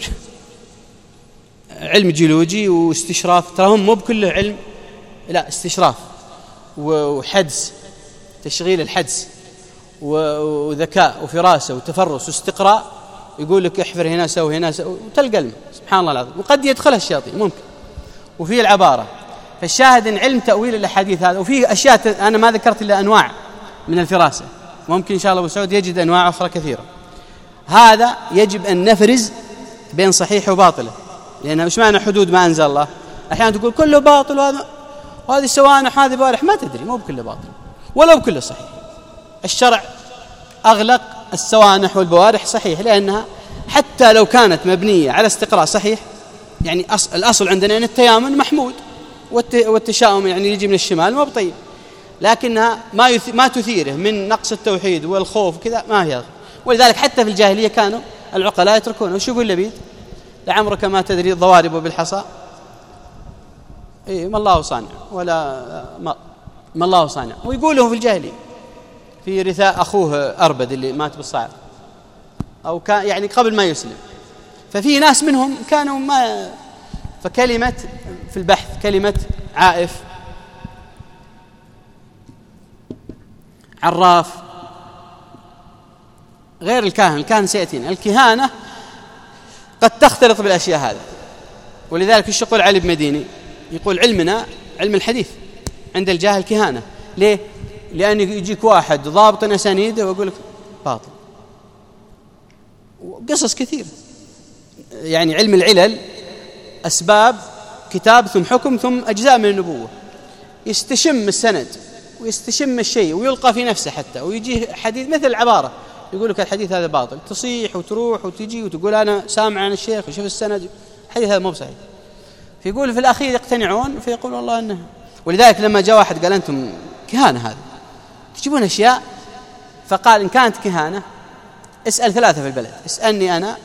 علم جيولوجي واستشراف، ترى هم مو بكله علم، لا استشراف وحدس، تشغيل الحدس وذكاء وفراسة وتفرس واستقراء، يقول لك احفر هنا سوي هنا سوي وتلقى الماء، سبحان الله العظيم. وقد يدخلها الشياطين ممكن، وفي العبارة. فالشاهد ان علم تأويل الأحاديث هذا، وفي أشياء أنا ما ذكرت إلا أنواع من الفراسة، ممكن إن شاء الله أبو سعود يجد أنواع أخرى كثيرة. هذا يجب أن نفرز بين صحيح وباطله، لأنه مش معنى حدود ما أنزل الله. أحيانا تقول كله باطل وهذه سوانح هذه بارح، ما تدري، مو بكله باطل ولا بكله صحيح. الشرع أغلق السوانح والبوارح صحيح، لأنها حتى لو كانت مبنية على استقراء صحيح، يعني الأصل عندنا أن التيامن محمود، والتشاؤم يعني يجي من الشمال ما بطيب، لكنها ما تثيره من نقص التوحيد والخوف كذا، ما هي. ولذلك حتى في الجاهلية كانوا العقلاء يتركونه. وش يقول اللبيد؟ لعمرك ما تدري الضوارب بالحصى، ما الله صانع ولا ما الله صانع. ويقوله في الجاهلية في رثاء أخوه أربد اللي مات بالصعب، أو كان يعني قبل ما يسلم. ففي ناس منهم كانوا ما، فكلمة في البحث كلمة عائف، عراف، غير الكاهن سيأتينا. الكهانة قد تختلط بالأشياء هذا، ولذلك ايش يقول علي بن مديني؟ يقول علمنا علم الحديث عند الجاهل كهانة. ليه؟ لأن يجيك واحد ضابط أسانيده ويقول لك باطل، وقصص كثير. يعني علم العلل أسباب، كتاب ثم حكم ثم أجزاء من النبوة، يستشم السند ويستشم الشيء ويلقى في نفسه حتى، ويجي حديث مثل العبارة يقول لك الحديث هذا باطل، تصيح وتروح وتجي وتقول أنا سامع عن الشيخ وشوف السند، الحديث هذا مو صحيح. فيقول في الأخير يقتنعون، فيقول والله أنه. ولذلك لما جاء واحد قال أنتم كهانة هذا تجيبون أشياء، فقال إن كانت كهانة اسأل ثلاثة في البلد، اسألني أنا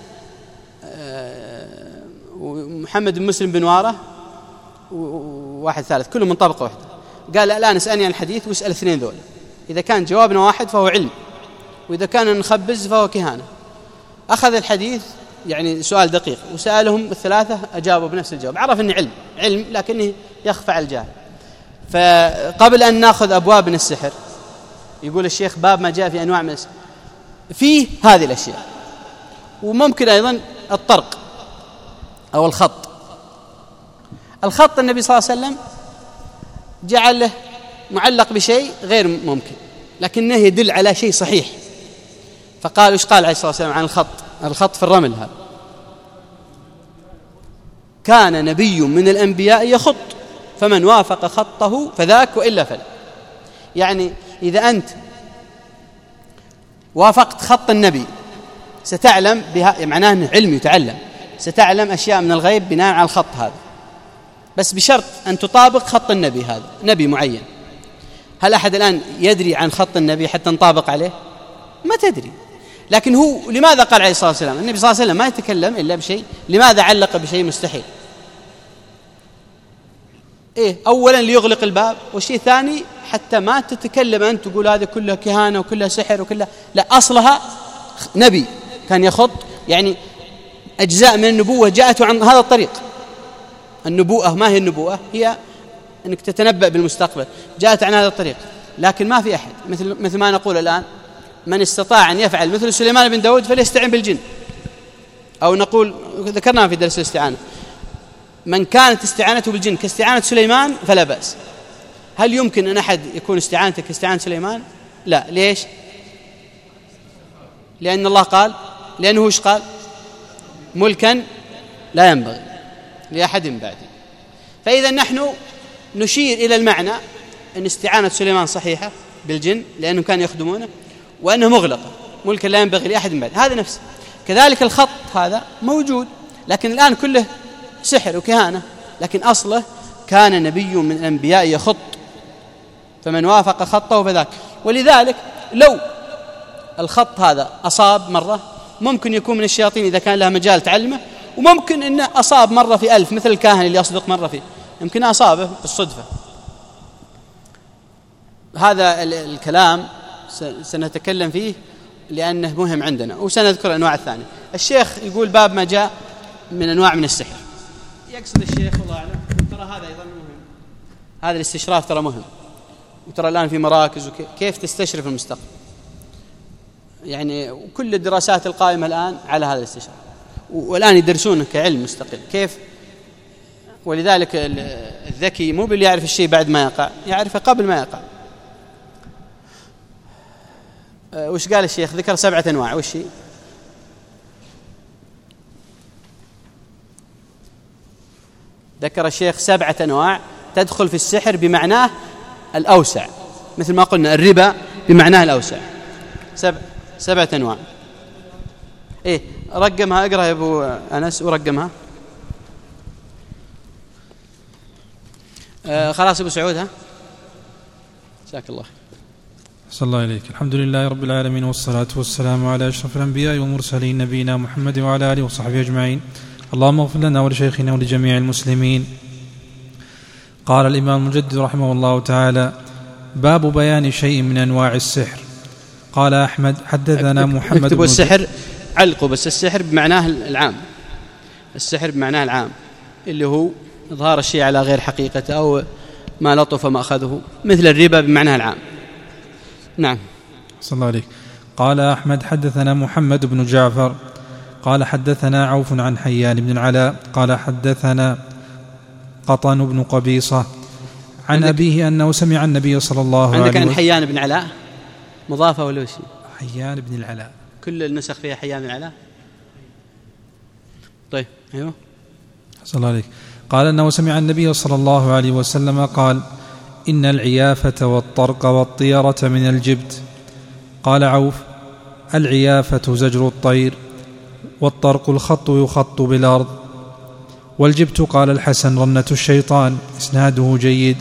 ومحمد بن مسلم بن وارة وواحد ثالث، كلهم من طبقة واحدة. قال الآن اسألني عن الحديث واسأل اثنين ذول، إذا كان جوابنا واحد فهو علم، وإذا كان نخبز فهو كهانة. أخذ الحديث يعني سؤال دقيق، وسألهم الثلاثة أجابوا بنفس الجواب، عرف أنه علم لكنه يخفى على الجاهل. فقبل أن نأخذ أبواب من السحر، يقول الشيخ باب ما جاء في أنواع من السحر فيه هذه الأشياء. وممكن أيضا الطرق أو الخط. النبي صلى الله عليه وسلم جعله معلق بشيء غير ممكن، لكنه يدل على شيء صحيح. فقال إيش قال عليه الصلاة والسلام عن الخط في الرمل هذا؟ كان نبي من الأنبياء يخط، فمن وافق خطه فذاك وإلا فلا. يعني إذا أنت وافقت خط النبي ستعلم بها، معناه أنه علم يتعلم، ستعلم أشياء من الغيب بناء على الخط هذا، بس بشرط أن تطابق خط النبي هذا، نبي معين. هل أحد الآن يدري عن خط النبي حتى نطابق عليه؟ ما تدري. لكن هو لماذا قال عليه الصلاة والسلام؟ النبي صلى الله عليه وسلم ما يتكلم إلا بشيء، لماذا علق بشيء مستحيل؟ أولا ليغلق الباب، والشيء الثاني حتى ما تتكلم أنت تقول هذا كلها كهانة وكلها سحر وكلها، لا، أصلها نبي كان يخط، يعني أجزاء من النبوة جاءت عن هذا الطريق. النبوءة ما هي النبوءة؟ هي أنك تتنبأ بالمستقبل، جاءت عن هذا الطريق. لكن ما في أحد مثل ما نقول الآن، من استطاع أن يفعل مثل سليمان بن داود فليستعن بالجن، أو نقول ذكرناها في درس الاستعانة، من كانت استعانته بالجن كاستعانة سليمان فلا بأس. هل يمكن أن أحد يكون استعانته كاستعانة سليمان؟ لا. ليش؟ لأن الله قال، لأنه إيش قال؟ ملكا لا ينبغي لأحد بعده. فإذا نحن نشير إلى المعنى أن استعانة سليمان صحيحة بالجن لأنهم كانوا يخدمونه، وأنه مغلقة ملكا لا ينبغي لأحد بعده، هذا نفسه. كذلك الخط هذا موجود، لكن الآن كله سحر وكهانة، لكن أصله كان نبي من الأنبياء يخط، فمن وافق خطه فذاك. ولذلك لو الخط هذا أصاب مرة، ممكن يكون من الشياطين إذا كان لها مجال تعلمه، وممكن أنه أصاب مرة في 1000 مثل الكاهن اللي يصدق مرة فيه، يمكن أصابه بالصدفة. هذا الكلام سنتكلم فيه لأنه مهم عندنا، وسنذكر الأنواع الثانية. الشيخ يقول باب ما جاء من أنواع من السحر. يقصد الشيخ والله أعلم، ترى هذا أيضا مهم، هذا الاستشراف ترى مهم، وترى الآن في مراكز كيف تستشرف المستقبل، يعني وكل الدراسات القائمة الآن على هذا الاستشراف، والآن يدرسونه كعلم مستقل كيف. ولذلك الذكي مو باللي يعرف الشيء بعد ما يقع، يعرفه قبل ما يقع. وش قال الشيخ؟ ذكر 7 أنواع. وش هي؟ ذكر الشيخ 7 أنواع تدخل في السحر بمعناه الأوسع، مثل ما قلنا الربا بمعناه الأوسع. 7 أنواع. إيه رقمها، اقرأ يا أبو أنس ورقمها. خلاص أبو سعود، ها جزاك الله. صلى الله عليك. الحمد لله رب العالمين، والصلاة والسلام على أشرف الأنبياء والمرسلين نبينا محمد وعلى آله وصحبه أجمعين. اللهم اغفر لنا ولشيخنا ولجميع المسلمين. قال الإمام المجدد رحمه الله تعالى: باب بيان شيء من أنواع السحر. قال أحمد حدثنا محمد اكتبوا السحر، علقوا بس السحر بمعناه العام، السحر بمعناه العام اللي هو إظهار الشيء على غير حقيقته أو ما لطف مأخذه، مثل الربا بمعناه العام. نعم. صلى الله عليك. قال أحمد حدثنا محمد بن جعفر قال حدثنا عوف عن حيان بن العلاء قال حدثنا قطن بن قبيصة عن أبيه أنه سمع النبي صلى الله عليه وسلم. عندك عن حيان بن علاء مضافة ولا وش؟ حيان بن العلاء، كل النسخ فيها حيان بن العلاء. طيب أيوه. صلى الله عليك. قال أنه سمع النبي صلى الله عليه وسلم قال: إن العيافة والطرق والطيرة من الجبت. قال عوف: العيافة زجر الطير، والطرق الخط يخط بالأرض، والجبت قال الحسن رنة الشيطان. إسناده جيد.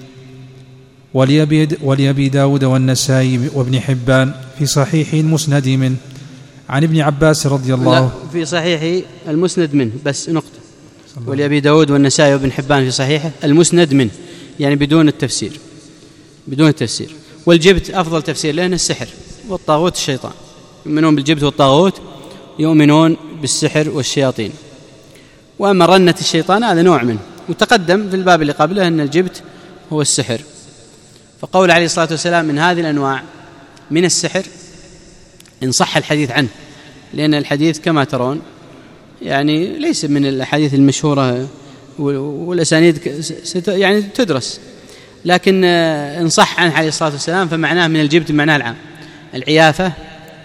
ولأبي داود والنسائي وابن حبان في صحيح المسند منه عن ابن عباس رضي الله عنه. في صحيح المسند منه بس نقطة. ولأبي داود والنسائي وابن حبان في صحيحه المسند منه، يعني بدون التفسير، بدون التفسير. والجبت أفضل تفسير لأنه السحر والطاغوت الشيطان. يؤمنون بالجبت والطاغوت، يؤمنون بالسحر والشياطين. وأما رنة الشيطان هذا نوع منه، وتقدم في الباب اللي قبله أن الجبت هو السحر. فقول عليه الصلاة والسلام من هذه الأنواع من السحر إن صح الحديث عنه، لأن الحديث كما ترون ليس من الأحاديث المشهورة والأسانيد يعني تدرس، لكن إن صح عنه عليه الصلاة والسلام فمعناه من الجبت بمعناه العام. العيافة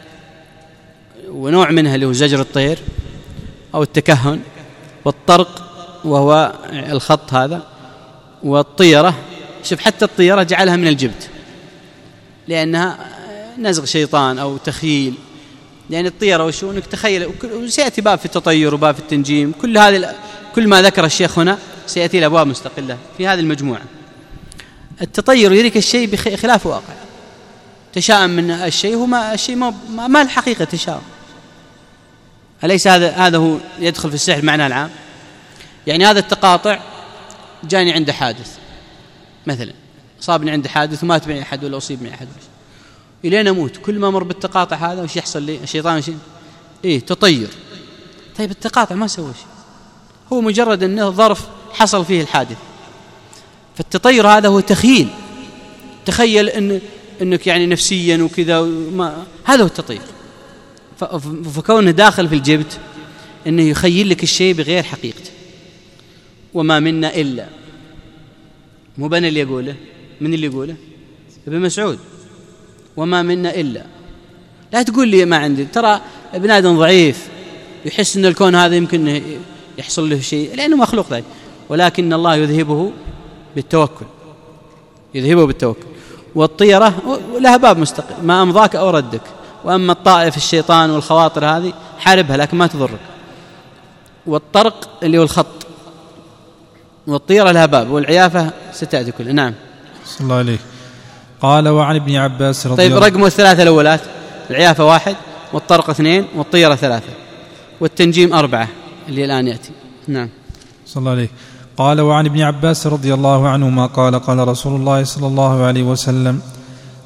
ونوع منها اللي هو زجر الطير أو التكهن، والطرق وهو الخط هذا، والطيرة. شوف حتى الطيرة جعلها من الجبت لأنها نزغ شيطان أو تخيل، لأن الطيرة وشو أنك تخيل. وسيأتي باب في التطير وباب في التنجيم، كل ما ذكر الشيخ هنا سيأتي الأبواب مستقلة في هذه المجموعة. التطير يريك الشيء بخلاف واقع، تشاءم من الشيء هو ما الحقيقة تشاءم. أليس هذا هو يدخل في السحر معناه العام؟ يعني هذا التقاطع جاني عند حادث مثلا، صابني عند حادث ومات بني أحد ولا أصيب بني أحد إلين أموت، كل ما أمر بالتقاطع هذا وش يحصل لي؟ الشيطان تطير. طيب التقاطع ما سوى شيء، هو مجرد أنه ظرف حصل فيه الحادث. فالتطير هذا هو تخيل، تخيل أنك نفسيا وكذا، هذا هو التطير. فكونه داخل في الجبت أنه يخيل لك الشيء بغير حقيقته. وما منا إلا، مو بنا اللي يقوله، من اللي يقوله؟ ابن مسعود. وما منا إلا. لا تقول لي ما عندي، ترى ابن آدم ضعيف يحس أن الكون هذا يمكن يحصل له شيء لأنه مخلوق ذلك، ولكن الله يذهبه بالتوكل، يذهبه بالتوكل. والطيرة لها باب مستقل، ما أمضاك أو ردك. وأما الطائف الشيطان والخواطر هذه حاربها لكن ما تضرك. والطرق اللي هو الخط، والطيرة لها باب، والعيافة ستأتي كلها. نعم. صلى الله عليه. قال وعن ابن عباس رضي الله. طيب رقم الثلاثة الأولات: العيافة 1، والطرق 2، والطيرة 3، والتنجيم 4 اللي الآن يأتي. نعم. صلى الله عليه. قال وعن ابن عباس رضي الله عنهما قال قال رسول الله صلى الله عليه وسلم: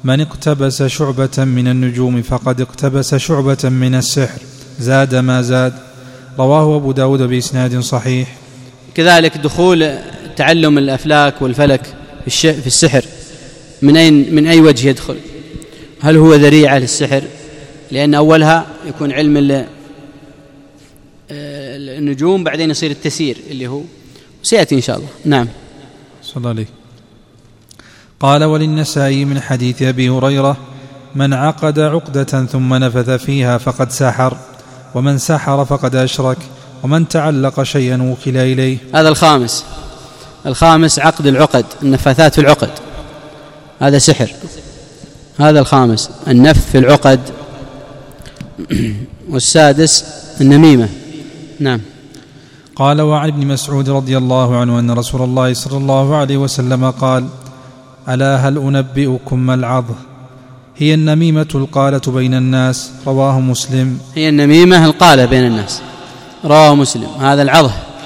من اقتبس شعبة من النجوم فقد اقتبس شعبة من السحر زاد ما زاد. رواه أبو داود بإسناد صحيح. كذلك دخول تعلم الأفلاك والفلك في السحر من أي وجه يدخل؟ هل هو ذريعة للسحر؟ لأن أولها يكون علم النجوم، بعدين يصير التسير اللي هو سيأتي إن شاء الله. نعم. صلى الله عليه. قال: وللنسائي من حديث أبي هريرة: من عقد عقدة ثم نفث فيها فقد سحر، ومن سحر فقد أشرك، ومن تعلق شيئا وكل إليه. هذا الخامس عقد العقد، النفاثات في العقد، هذا سحر. هذا الخامس النفث في العقد. والسادس النميمة. نعم. قال: وعن ابن مسعود رضي الله عنه أن رسول الله صلى الله عليه وسلم قال: ألا هل أنبئكم ما العظ؟ هي النميمة القالة بين الناس. رواه مسلم. هي النميمة القالة بين الناس، رواه مسلم. هذا العظ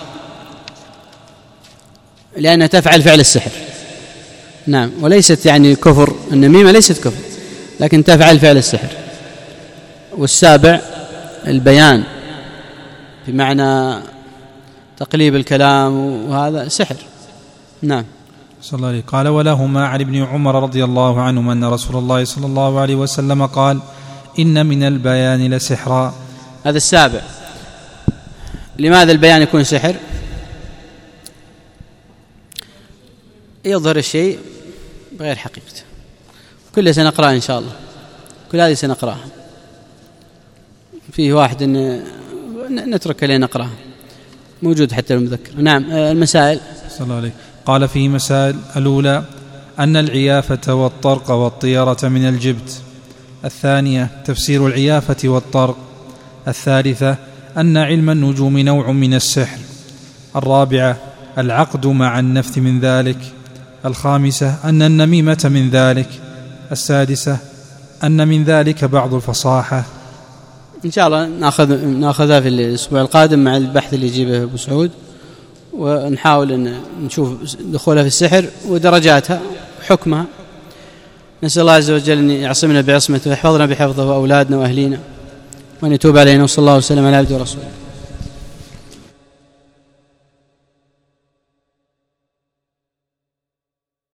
لأنها تفعل فعل السحر. نعم. وليست يعني كفر، النميمة ليست كفر لكن تفعل فعل السحر. والسابع البيان بمعنى تقليب الكلام، وهذا سحر. نعم. صلى الله عليه. قال: ولهما عن ابن عمر رضي الله عنهما أن رسول الله صلى الله عليه وسلم قال: إن من البيان لسحرا. هذا السابع. لماذا البيان يكون سحر؟ يظهر الشيء بغير حقيقته. كل سنقرأ إن شاء الله، كل هذه سنقرأها. فيه واحد نترك لين نقرأها، موجود حتى المذكر. نعم. المسائل. صلى الله عليه. قال: فيه مسائل: الأولى أن العيافة والطرق والطيرة من الجبت. الثانية تفسير العيافة والطرق. الثالثة أن علم النجوم نوع من السحر. الرابعة العقد مع النفث من ذلك. الخامسة أن النميمة من ذلك. السادسة أن من ذلك بعض الفصاحة. إن شاء الله نأخذها في الأسبوع القادم مع البحث اللي يجيبه أبو سعود، ونحاول أن نشوف دخولها في السحر ودرجاتها وحكمها. نسأل الله عز وجل أن يعصمنا بعصمته ويحفظنا بحفظه وأولادنا وأهلينا، وأن يتوب علينا. وصلى الله وسلم على عبده ورسوله.